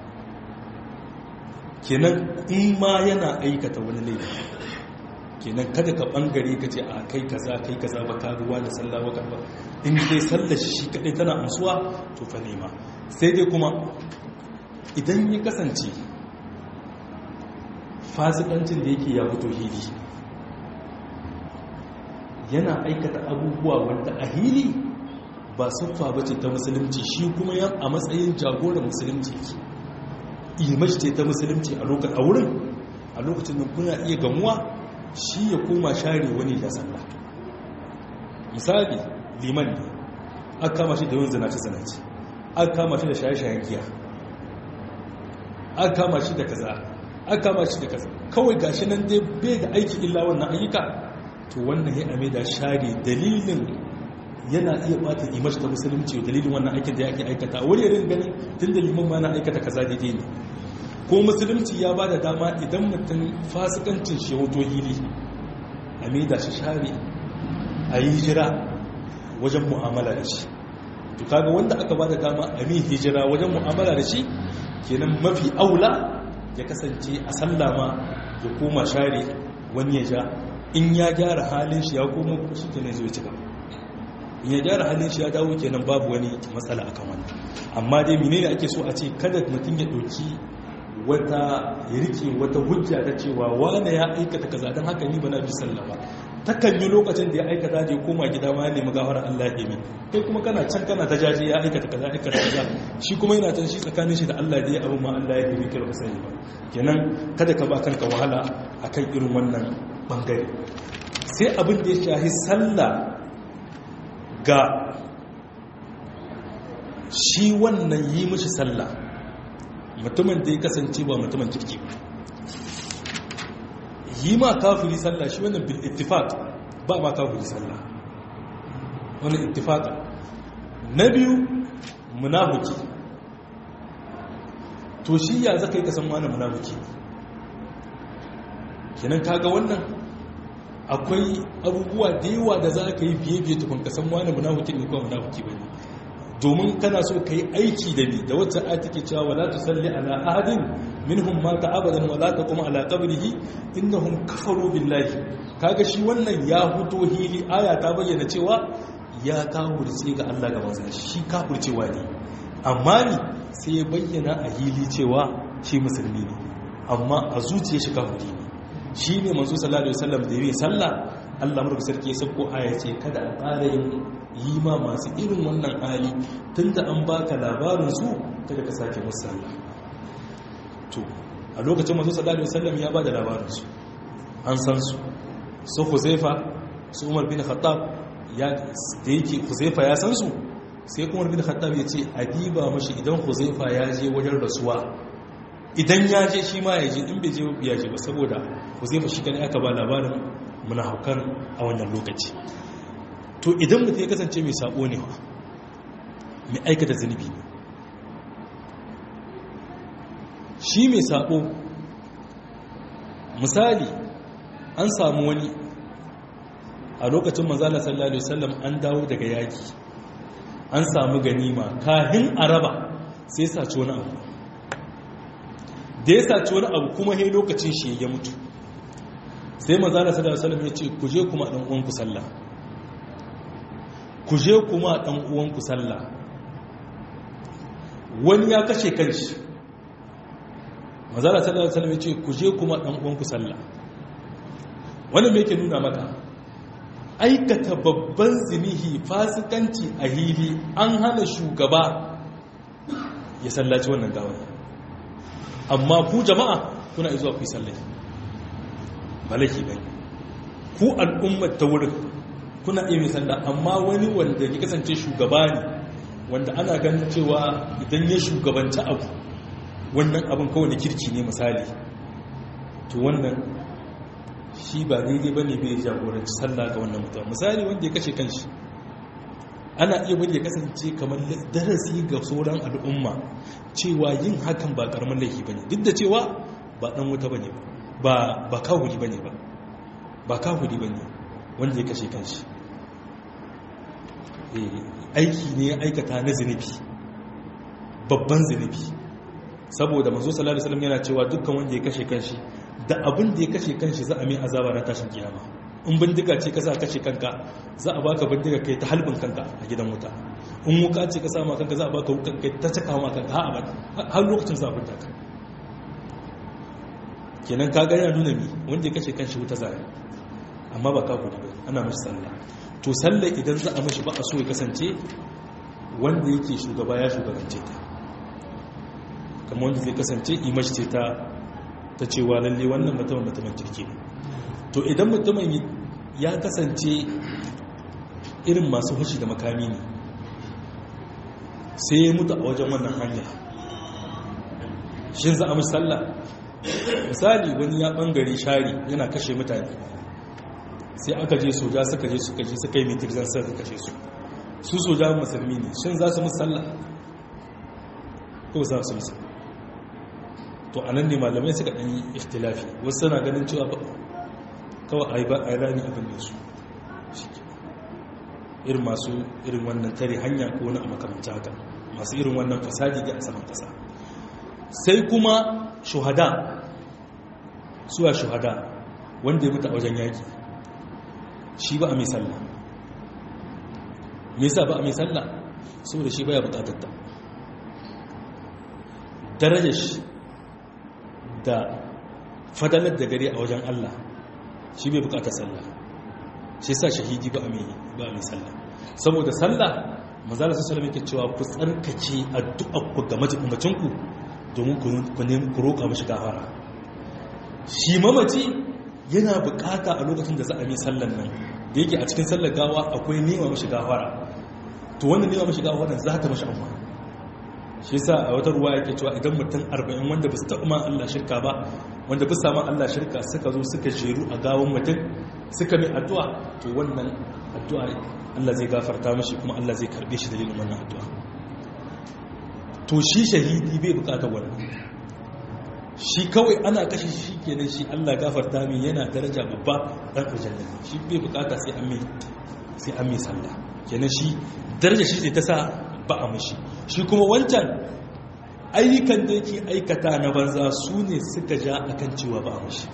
Kenan in ma yana aikata wani laifi, kenan kada ka bangare ka ce a kai kaza kai kaza ba ka ruwa da sallah ba ba, in dai sallar shi kadai tana amsuwa to fa nema. Sai dai kuma idan ya kasance fasikancin da yake ya fito hili yana aikata abubuwa wanda a hili ba siffa bace ta musulunci, shi kuma ya a matsayin jagoran musulunci yake imaji ce ta musulunci a lokacin a wurin a lokacin da kuna iya gamuwa shi ya koma share wani da sallah. Misali liman ne aka kama shi da yawan zinace zinace, aka kama shi da shaye-shayen giya, aka kama shi da kaza aka kama shi da kaza, kawai gashi nan dai bai da aiki illa wannan ayyuka, to wannan ya ame da share dalilin yana iya bata imaji ta musulunci dalilin wannan aikin da yake aikata. Wani yarin ganin tun da liman ma na aikata kaza daidai ne, ko musulunci ya ba da dama idan mutum fasikancin shi hoto hili a mai da shi share a yi hijira wajen mu'amala da shi. To kaga wanda aka ba da dama a mai hijira wajen mu'amala da shi kenan mafi aula ya kasance a sallama ya koma share wani ya ja, in ya gyara halin shi ya koma shi kenan zai ci gaba, in ya gyara halin shi ya dawo kenan babu wani matsala akan wannan. Amma dai menene ake so a ce kada mutum ya ɗauki wata ya rike wata hujja ta cewa wane ya aikata kaza don haka ni ba na bi sallah ba. Takan yi lokacin da ya aikata da ya koma gida ma ya nemi gafara Allah ya mi, kai kuma kana can kana ta jaje ya aikata kaza aikata kaza, shi kuma yana can shi tsakanin shi da Allah da ya abu ma Allah ya yi kira ba sani ba. Kenan kada ka ba kanka wahala akan irin wannan bangare. Sai abin da ya shahi sallah ga shi wannan yi mishi sallah mutumin da ya kasance ba mutumin kirki ba, yi ma kafiri sallah shi wannan bil ittifaq ba ma kafiri sallah, wannan ittifaqa. Na biyu munafiki, to shi ya zaka yi kasan mana munafiki kenan. Kaga wannan akwai abubuwa da yawa da za ka yi biye biye tukun kasan wani munafiki ne ko munafiki bane, domin kana so ka yi aiki da ni da wacce ayat take cewa wala tusalli ala ahadin minhum mata abadan wala taqum ala qabrihi innahum kafaru billahi. Kaga shi wannan ya huto hili, aya ta bayyana cewa ya kafirce ga Allah ga manzon shi, kafircewa ne, amma ni sai ya bayyana a hili cewa shi musulmi ne, amma a zuciyar shi kafiri ne. Shi ne manzo sallallahu alaihi wasallam da yi sallah Allah murka sarki ya sako aya ce kada a ƙara yin yi ma masu irin wannan hali tunda an baka labarin su kada ka sake musu sallah. To a lokacin manzo sallallahu alaihi wasallam ya bada labarin su, an san su su Huzaifa su Umar bin Khattab, ya da yake Huzaifa ya san su sai Umar bin Khattab ya ce adiba mashi idan Huzaifa ya je wajen rasuwa, idan ya je shi ma ya je, in bai je ya je ba, saboda Huzaifa shi kadai aka ba labarin munafikan a wannan lokaci. To idan mutum ya kasance mai sabo ne wa mai aikata zunubi ne, shi mai sabo misali an samu wani a lokacin manzala sallallahu alaihi wasallam an dawo daga yaki, an samu ganima, kahin araba sai ya saci wani abu, da ya saci wani abu kuma he lokacin shi ya mutu, sai manzala sallallahu alaihi wasallam ya ce ku je kuma dan uwanku sallah, ku je kuma dan uwanku sallah. Wani ya kashe kanshi, manzala sallallahu alaihi wasallam ya ce ku je kuma dan uwanku sallah. Wannan me yake nuna maka? Aikata babban zinihi, fasikanci a hili, an hana shugaba ya sallaci wannan gawa, amma ku jama'a kuna izuwa ku yi sallaci malaki bai, ku al'ummar ta wurin kuna iya mai sallah, amma wani wanda ya kasance shugaba ne wanda ana ganin cewa idan ya shugabanci abu wannan abin kawai da kirki ne misali, to wannan shi ba daidai ba ne bai jagoranci sallah ga wannan mutum. Misali wanda ya kashe kanshi, ana iya bari ya kasance kamar darasi ga sauran al'umma cewa yin hakan ba karamin laifi ba ne, duk da cewa ba dan wuta ba ne ba, ba kawuri ba ne ba, ba kawuri ba ne wanda ya kashe kanshi, aiki ne ya aikata na zunubi, babban zunubi. Saboda manzo sallallahu alaihi wasallam yana cewa dukkan wanda ya kashe kanshi da abin da ya kashe kanshi za a mai azaba ran tashin kiyama. In bindiga ce ka sa kashe kanka za a baka bindiga kai ta halbin kanka a gidan wuta, in wuka ce ka sa ma kanka za a baka wukan kai ta caka ma kanka ha abada har lokacin zafin ka. kenan ka gani nuna mi wanda ya kashe kanshi wuta zai amma ba kafiri ba ana mashi sallah to sallah idan za a mashi ba a so ya kasance wanda yake shugaba ya shugabance ta kamar wanda zai kasance imashi ce ta ta cewa lalle wannan mutumin mutumin kirki ne to idan mutumin ya kasance irin masu hushi da makami ne sai ya mutu a wajen wannan hanya shin za a mashi sallah misali wani ya bangare shari yana kashe mutane sai aka je soja suka je suka je suka yi mitirzan suka kashe su su soja musulmi ne shin za su musu sallah ko za su musu to anan ne malamai suka ɗan yi ikhtilafi wasu suna ganin cewa ba kawai a yi ba a yi rami abin da su irin masu irin wannan tare hanya ko wani a makamanta haka masu irin wannan fasadi da a saman ƙasa sai kuma shuhada suwa shuhada wanda ya mutu a wajen yaki shi ba a mai sallah me yasa ba a mai sallah saboda shi baya bukatar ta darajar shi da fadalar da gare a wajen Allah shi bai bukatar sallah shi yasa shahidi ba a mai ba a mai sallah saboda sallah manzala sallallahu alaihi wasallam yake cewa ku tsarkake addu'a ku ga majibacin ku domin ku nemi ku roƙa mishi gafara shi mamaci yana bukata a lokacin da za a yi sallan nan da yake a cikin sallar gawa akwai nema mishi gafara to wannan nema mishi gafara za ta mishi amma shi yasa a wata ruwa yake cewa idan mutum arba'in wanda ba su taɓa ma Allah shirka ba wanda ba su ma Allah shirka suka zo suka jeru a gawan mutum suka mai addu'a to wannan addu'a Allah zai gafarta mishi kuma Allah zai karbe shi dalilin wannan addu'a to shi shahidi bai bukatar wannan shi kawai ana kashe shi kenan shi Allah gafarta min yana daraja babba dan aljanna shi bai bukata sai an mai sai an mai sallah kenan shi daraja shi sai ta sa ba a mishi shi kuma wancan ayyukan da yake aikata na banza su ne suka ja akan cewa ba a mishi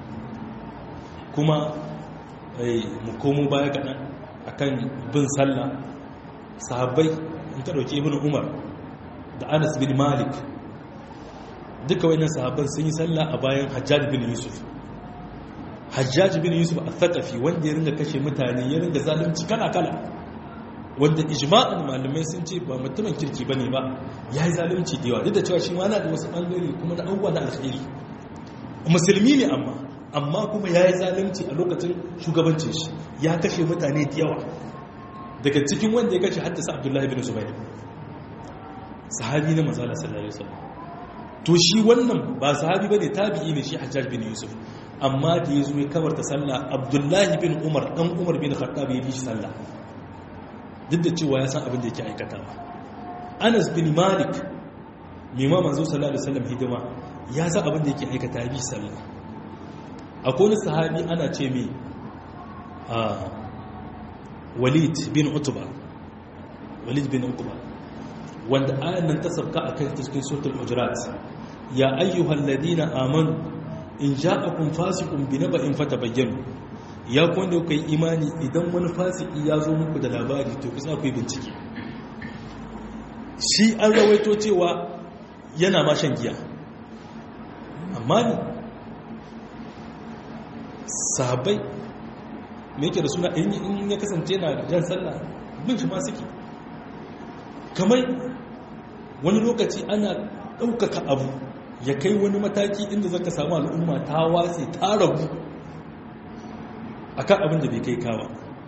kuma ai mu komo baya kadan akan bin sallah sahabbai in ta dauki ibnu umar da Anas bin Malik duka wannan sahabban sun yi sallah a bayan Hajjaj bin Yusuf Hajjaj bin Yusuf al-Thaqafi wanda ya ringa kashe mutane ya ringa zalunci kala kala wanda ijma'an malamai sun ce ba mutumin kirki bane ba yayi zalunci da yawa duk da cewa shi ma yana da wasu bangare kuma da abubuwa na alkhairi musulmi ne amma amma kuma yayi zalunci a lokacin shugabancin shi ya kashe mutane da yawa daga cikin wanda ya kashe haddasa Abdullahi bin Zubair sahabi na manzo Allah sallallahu alaihi wasallam to shi wannan ba sahabi bane tabi'i ne shi Hajjaj bin Yusuf amma da yazo ya kabarta sallah Abdullahi bin Umar dan Umar bin Khattab ya bi shi sallah duk da cewa ya san abin da yake aikatawa Anas bin Malik mimma manzo sallallahu alaihi wasallam hidima ya san abin da yake aikata ya bi sallah akwai wani sahabi ana ce mai Walid bin Utba Walid bin Utba wanda ayan nan ta sabka akan cikin suratul hujurat ya ayyuhal ladina amanu in ja'akum fasiqun binaba'in fatabayyanu ya ku wanda kai imani idan wani fasiki ya zo muku da labari to ku tsaya ku bincike shi an rawaito cewa yana ma shan giya amma ne sahabbai me yake da suna in ya kasance yana jan sallah bin shi ma suke kamar wani lokaci ana ɗaukaka abu ya kai wani mataki inda zaka samu al'umma ta watse ta rabu akan abin da bai kai kawa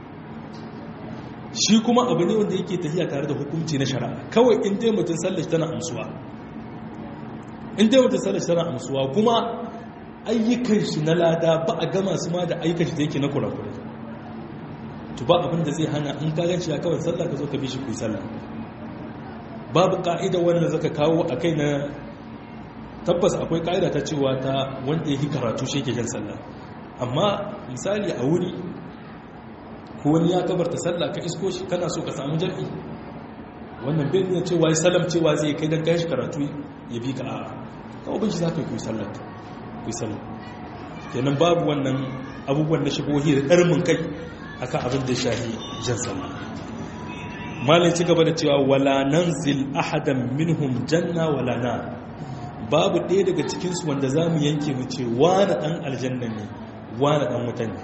shi kuma abu ne wanda yake tafiya tare da hukunci na shari'a kawai in dai mutum sallar tana amsuwa in dai mutum sallar tana amsuwa kuma ayyukan shi na lada ba a gama su ma da ayyukan shi da yake na kurakurai to ba abin da zai hana in ka ganci ya kawai sallah ka zo ka bi shi ku sallah babu ka'ida wanda zaka kawo a kai na tabbas akwai ka'ida ta cewa ta wanda yake karatu shi yake jan sallah amma misali a wuri ko wani ya kabarta sallah ka isko shi kana so ka samu jami'i wannan bai nuna cewa salam cewa zai kai dan kai shi karatu ya bi ka a kawo bin shi zaka yi sallah ku yi sallah kenan babu wannan abubuwan da shigohi da ɗarmin kai akan abin da shahi jan sallah malai ci gaba da cewa wala nanzil ahadan minhum janna wala nar babu ɗaya daga cikinsu wanda za mu yanke mu ce wane ɗan aljanna ne wane ɗan wuta ne.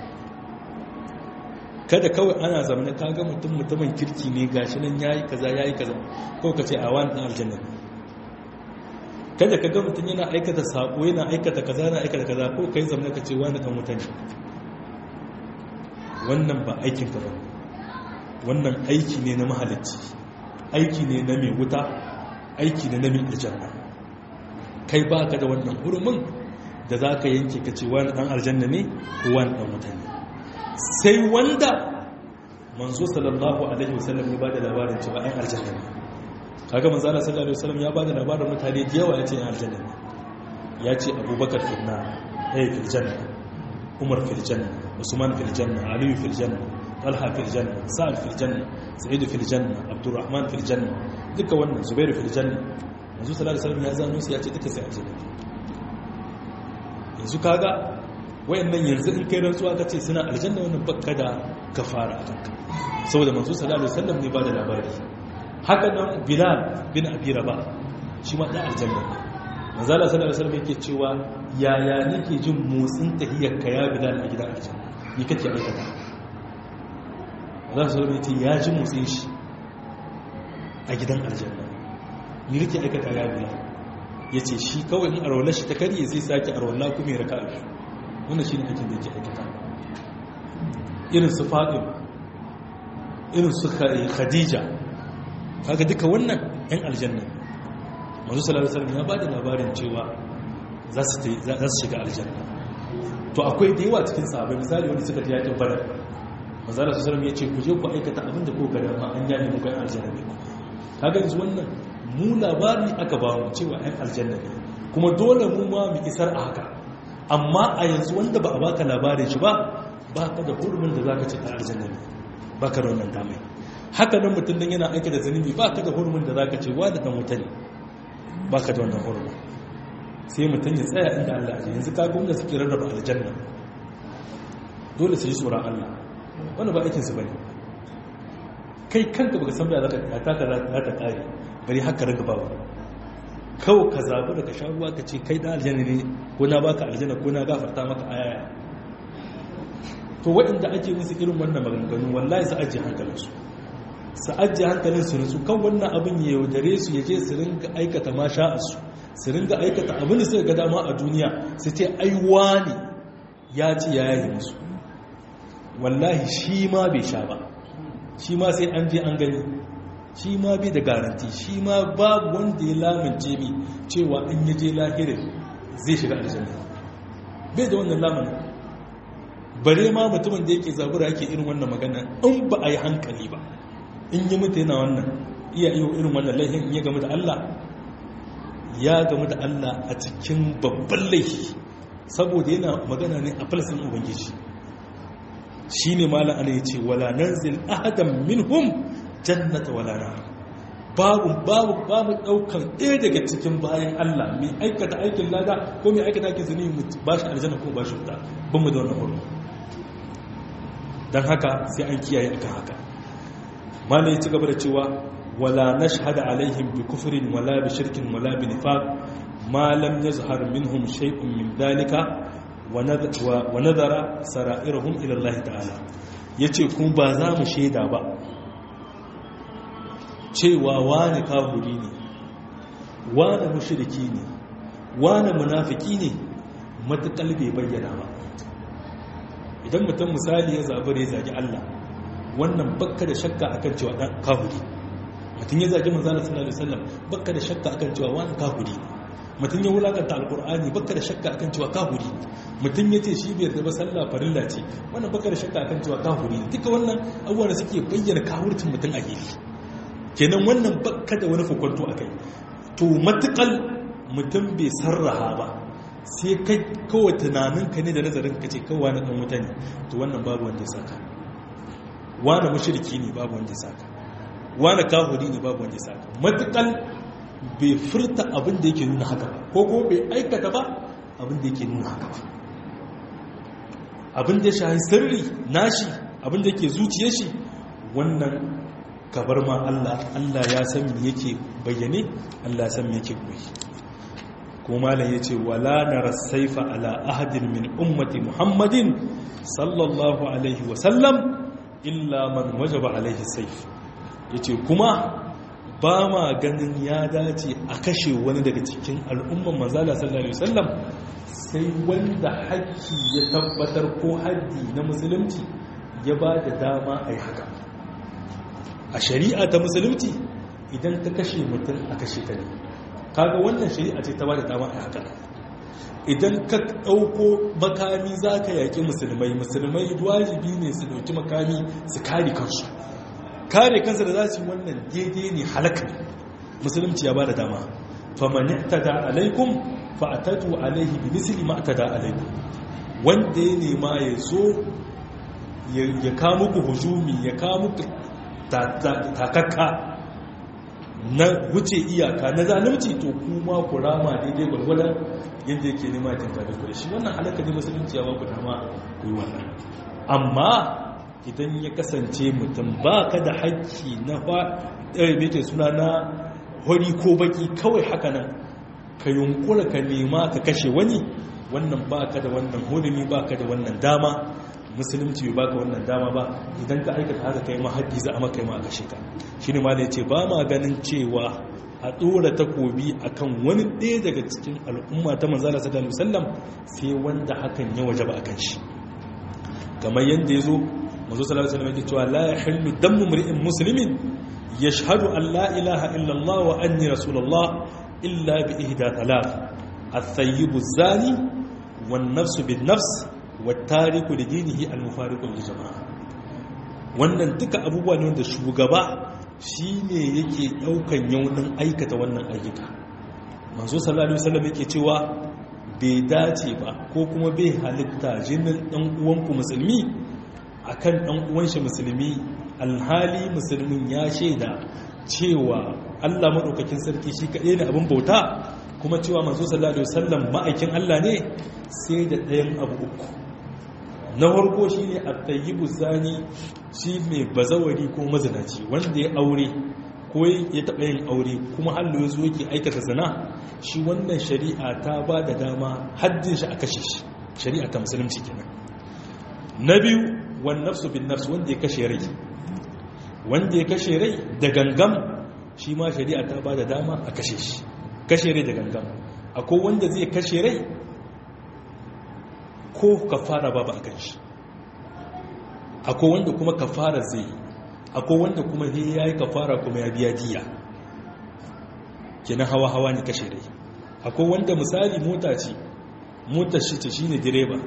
Kada kawai ana zamana kaga mutum mutumin kirki ne gashi nan yayi kaza yayi kaza ko ka ce a wani ɗan aljanna ne. Kada ka ga mutum yana aikata sako yana aikata kaza yana aikata kaza ko kai zamana ka ce wani ɗan wuta ne. Wannan ba aikin ka ba, wannan aiki ne na mahalicci, aiki ne na mai wuta, aiki ne na mai aljanna. Kai ba ka da wannan hurumin da za ka yanke ka ce wani ɗan aljanna ne ko wani ɗan wuta ne, sai wanda manzo sallallahu alaihi wasallam ya ba da labarin cewa ɗan aljanna ne. Kaga manzo Allah sallallahu alaihi wasallam ya ba da labarin mutane da yawa ya ce ɗan aljanna ne. Ya ce Abubakar fil nar, ay fil janna, Umar fil janna, Usman fil janna, Ali fil janna, Talha fil janna, Sa'ad fil janna, Sa'id fil janna, Abdurrahman fil janna, duka wannan Zubair fil janna. Yanzu sallallahu alaihi wasallam ya zano su ya ce duka sai aljanna. Yanzu kaga wayannan yanzu in kai rantsuwa ka ce suna aljanna wannan bakka da kafara akan ka, saboda manzo sallallahu alaihi wasallam ne ba da labari. Haka nan Bilal bin Abi Rabah shi ma da aljanna. Manzo sallallahu alaihi wasallam yake cewa yaya nake jin motsin tahiyyar ka ya Bilal a gidan aljanna, ni kake aikata? Manzo sallallahu alaihi wasallam yace ya ji motsin shi a gidan aljanna, ni rike aikata ya Bilal. Yace shi kawai in arwala shi ta kariye zai sake arwala kuma ya raka'a shi. Wannan shine aikin da yake aikata. Irin su Fatima, irin su Khadija, kaga duka wannan ɗan aljanna. Manzo sallallahu alaihi wasallam ya bada labarin cewa za su za su shiga aljanna. To akwai da yawa cikin sahabbai misali wanda suka tafi Badar. Manzo sallallahu alaihi wasallam ya ce ku je ku aikata abin da kuka ga ma an yaye muku aljanna ne. Kaga yanzu wannan mu labari aka ba mu cewa ɗan aljanna ne, kuma dole mu ma mu isar a haka. Amma a yanzu wanda ba a baka labarin shi ba, ba ka da hurumin da zaka ce ɗan aljanna ne, ba ka da wannan damai. Haka nan mutum dan yana aika da zunubi ba ka da hurumin da zaka ce wa da dan wuta ne, ba ka da wannan hurumin. Sai mutum ya tsaya inda Allah ya yanzu ka gwamna suke rarraba aljanna, dole su yi tsoron Allah, wannan ba aikinsu ba ne. Kai kanka baka san da za ta kare bari haka rinka babu, kawai ka zaɓi da ka sha ruwa ka ce kai da aljanna ne ko na baka aljanna ko na gafarta maka ayaya. To waɗanda ake musu irin wannan maganganu wallahi su ajiye hankalinsu, su ajiye hankalinsu nutsu kan wannan abin ya yaudare su ya je su ringa aikata ma sha'arsu, su ringa aikata abin da suka ga dama a duniya, su ce aiwa ne ya ci ya yi musu. Wallahi shi ma bai sha ba, shi ma sai an je an gani, shi ma bai da garanti, shi ma babu wanda ya lamince mi cewa in ya je lahirin zai shiga aljanna, bai da wannan lamunin. Bare ma mutumin da yake zabura yake irin wannan magana, in ba a yi hankali ba, in yi mutu yana wannan iya iyo irin wannan laifin, in ya gamu da Allah ya gamu da Allah a cikin babban laifi, saboda yana magana ne a falsin ubangiji. Shi ne malam ana ya ce wala nanzil ahadan minhum jannata wala nar, babu babu babu daukan ɗaya daga cikin bayan Allah mai aikata aikin lada ko mai aikata aikin zunubi ba shi aljanna ko ba shi wuta, ban mu da wannan horo. Dan haka sai an kiyaye akan haka. Malam ya ci gaba da cewa wala nashhadu alaihim bi kufrin wala bi shirkin wala bi nifaq ma lam yazhar minhum shay'un min dhalika wa nadara sara'irahum ila Allah ta'ala. Yace kuma ba za mu shaida ba cewa wani kafiri ne, wani mushriki ne, wani munafiki ne matakal bai bayyana ba. Idan mutum misali ya zabare ya zagi Allah, wannan bakka da shakka akan cewa dan kafiri. Mutum ya zagi manzo Allah sallallahu alaihi wasallam, bakka da shakka akan cewa wani kafiri ne. Mutum ya wulakanta alkur'ani, bakka da shakka akan cewa kafiri. Mutum ya ce shi bai yarda ba sallah farilla ce, wannan bakka da shakka akan cewa kafiri. Duka wannan abubuwan da suke bayyana kafircin mutum a gefe, kenan wannan bakka da wani hukunto akai. To matukal mutum bai sarraha ba, sai kai kawai tunaninka ne da nazarin ka ce kawai wani dan wuta ne, to wannan babu wanda ya saka. Wani mushriki ne, babu wanda ya saka. Wani kafiri ne, babu wanda ya saka. Matukal bai furta abin da yake nuna haka ba, ko ko bai aikata ba abin da yake nuna haka ba. Abin da ya shahi sirri nashi, abin da yake zuciye shi, wannan kabar ma Allah, Allah ya san me yake bayyane, Allah ya san me yake koyi. kuma malam yace wala nara saifa ala ahadin min ummati muhammadin sallallahu alaihi wa sallam illa man wajaba alaihi saif yace kuma ba ma ganin ya dace a kashe wani daga cikin al'umman manzala sallallahu alaihi wasallam sai wanda haƙƙi ya tabbatar ko haddi na musulunci ya ba da dama a yi haka a shari'a ta musulunci idan ka kashe mutum a kashe ka ne kaga wannan shari'a ce ta ba da dama a yi haka idan ka ɗauko makami za ka yaƙi musulmai musulmai wajibi ne su ɗauki makami su kare kansu kare kansa da za su yi wannan daidai ne halaka musulunci ya ba da dama famani ta da alaikum fa'atatu alaihi bi misli ma ta da alaikum wanda ya nema ya zo ya kawo muku hujumi ya kawo muku takakka na wuce iyaka na zalunci to kuma ku rama daidai gwargwadon yadda yake nema ya tantare ku da shi wannan halaka ne musulunci ya ba ku dama ku yi wannan amma idan ya kasance mutum ba ka da haƙƙi na ɗaya suna na hori ko baki kawai haka nan ka yunkura ka nema ka kashe wani wannan ba ka da wannan hurumi ba ka da wannan dama musulunci ba ka wannan dama ba idan ka aikata haka kai ma haddi za a maka yi ma a kashe ka shi ne ma da ya ce ba ma ganin cewa a ɗora takobi a kan wani ɗaya daga cikin al'umma ta manzala sallallahu alaihi wasallam sai wanda hakan ya waje ba a kan shi kamar yadda ya zo manzo sallallahu alaihi wasallam yake cewa la yahillu damu mri'in muslimin yashhadu an la ilaha illa Allah wa anni rasulullah illa bi ihda thalath at-tayyibu az-zani wan-nafsu bin-nafs wat-tariku li dinihi al-mufariqu lil jama'a wannan duka abubuwa ne wanda shugaba shine yake daukan yaunin aikata wannan ayyuka manzo sallallahu alaihi wasallam yake cewa bai dace ba ko kuma bai halitta jinin dan uwanku musulmi akan dan uwan shi musulmi alhali musulmin ya shaida cewa Allah madaukakin sarki shi kadai ne abin bauta kuma cewa manzo sallallahu alaihi wasallam ma'aikin Allah ne sai da ɗayan abu uku na farko shine at-tayyibu zani shi mai bazawari ko mazinaci wanda ya aure ko ya taɓa yin aure kuma hallo ya zo yake aikata zina shi wannan shari'a ta ba da dama haddin shi a kashe shi shari'a ta musulunci kenan na biyu wan nafsu bin nafs wanda ya kashe rai wanda ya kashe rai da gangam shi ma shari'a ta ba da dama a kashe shi kashe rai da gangam akwai wanda zai kashe rai ko kafara babu a kan shi akwai wanda kuma kafara zai yi akwai wanda kuma ya yi kafara kuma ya biya diya kenan hawa-hawa ne kashe rai akwai wanda misali mota ce motar shi ce shine direba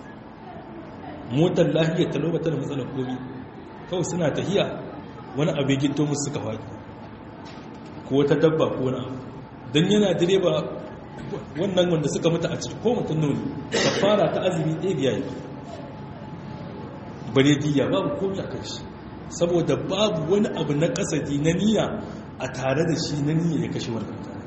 motar lahiyar ta lokacin da matsalar komi kawai suna tahiya wani abin gito musu suka faɗi ko wata dabba ko wani abu don yana direba wannan wanda suka mutu a ciki ko mutum nuni kafara ta azumi ɗaya biya yi bare diya babu komi a kan shi saboda babu wani abu na kasadi na niyya a tare da shi na niyya ya kashe wannan mutane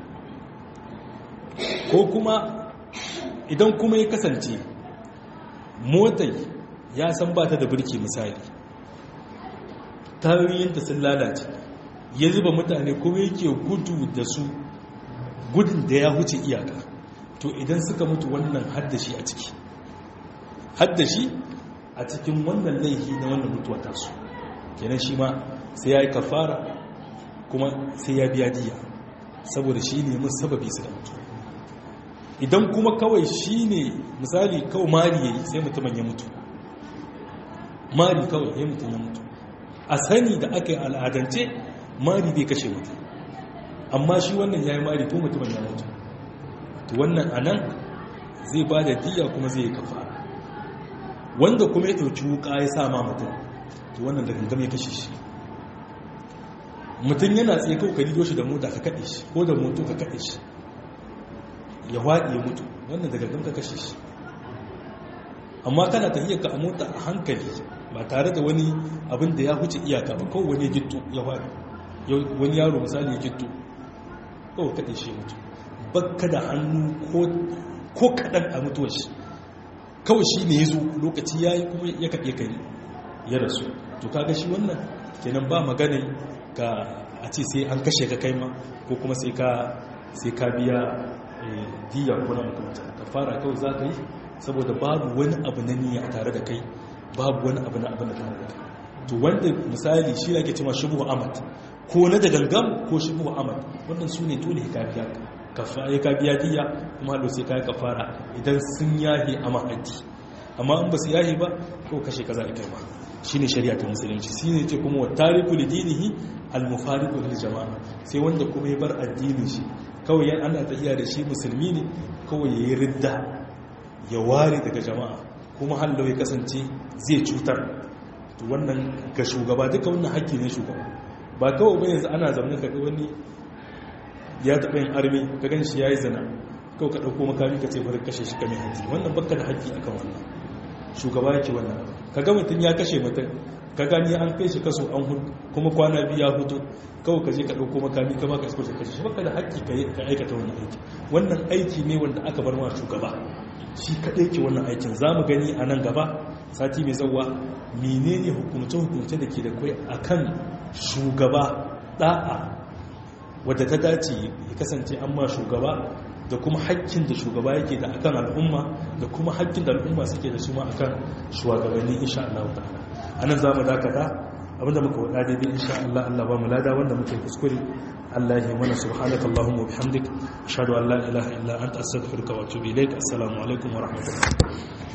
ko kuma idan kuma ya kasance motai ya san ba ta da birki misali tayoyinta sun lalace ya zuba mutane kuma yake gudu da su gudun da ya huce iyaka to idan suka mutu wannan haddashi a ciki haddashi a cikin wannan laifi na wannan mutuwa tasu kenan shi ma sai ya yi kafara kuma sai ya biya diya saboda shi ne mun sababi su da mutu idan kuma kawai shi ne misali kawai mari ya yi sai mutumin ya mutu mari kawai ya mutum ya mutu a sani da aka yi al'adance mari bai kashe mutu amma shi wannan ya yi mari ko mutumin ya mutu to wannan a nan zai ba da diya kuma zai yi kafara wanda kuma ya ɗauki wuka ya sa ma mutum to wannan da gangam ya kashe shi mutum yana tsaye kawai ka lido shi da mota ka kaɗe shi ko da moto ka kaɗe shi ya waɗi ya mutu wannan da gangam ka kashe shi amma kana tafiyar ka a mota a hankali ba tare da wani abin da ya huce iyaka ba kawai wani ya gitto ya waɗi wani yaro misali ya gitto kawai kaɗe shi ya mutu bakka da hannu ko kaɗan a mutuwar shi kawai shi ne ya zo lokaci ya yi kuma ya kaɗe kai ya rasu to kaga shi wannan kenan ba magana ga a ce sai an kashe ka kai ma ko kuma sai ka sai ka biya diya ko na makamata kafara kawai za ka yi saboda babu wani abu na niyya tare da kai, babu wani abu na abin da tare da kai. To wanda misali shi ake cewa shubuhu amad ko na da gangam ko shubuhu amad, wannan su ne dole ka biya kafara ka biya diya kuma hallo sai ka yi kafara idan sun yahi ama haji. Amma in ba su yahi ba ko kashe kaza da kai ba. Shine shari'a ta musulunci. Shine ce kuma wa tariku lidinihi al-mufariqu lil jama'a, sai wanda kuma ya bar addinin shi kawai yan ana tafiya da shi musulmi ne kawai yayi ridda ya ware daga jama'a kuma hallo ya kasance zai cutar. To wannan ga shugaba duka wannan haƙƙi ne shugaba, ba kawai ba yanzu ana zaune ka ga wani ya taɓa yin armi ka gan shi yayi zina kawai ka ɗauko makami ka ce bari kashe shi kame haƙƙi, wannan bakka da haƙƙi akan wannan. Shugaba yake wannan, ka ga mutum ya kashe mutum ka gani an kai shi kaso an hudu kuma kwana biyu ya hutu kawai ka je ka ɗauko makami kama ka kashe kashe shi, baka da haƙƙi ka aikata wannan aiki. Wannan aiki ne wanda aka bar ma shugaba, shi kaɗai ke wannan aikin. Za mu gani a nan gaba sati mai zauwa menene hukumce-hukumce da ke da kwai a kan shugaba ɗa'a wadda ta dace ya kasance an ma shugaba, da kuma haƙƙin da shugaba yake da akan al'umma, da kuma haƙƙin da al'umma suke da su ma akan shugabanni insha Allah ta'ala. Anan zamu dakata abinda muka wada daidai insha Allah Allah ba mu lada, wanda muke kuskure Allah ya mana. Subhanakallahumma wa bihamdik ashhadu an la ilaha illa anta astaghfiruka wa atubu ilaik. Assalamu alaikum wa rahmatullahi.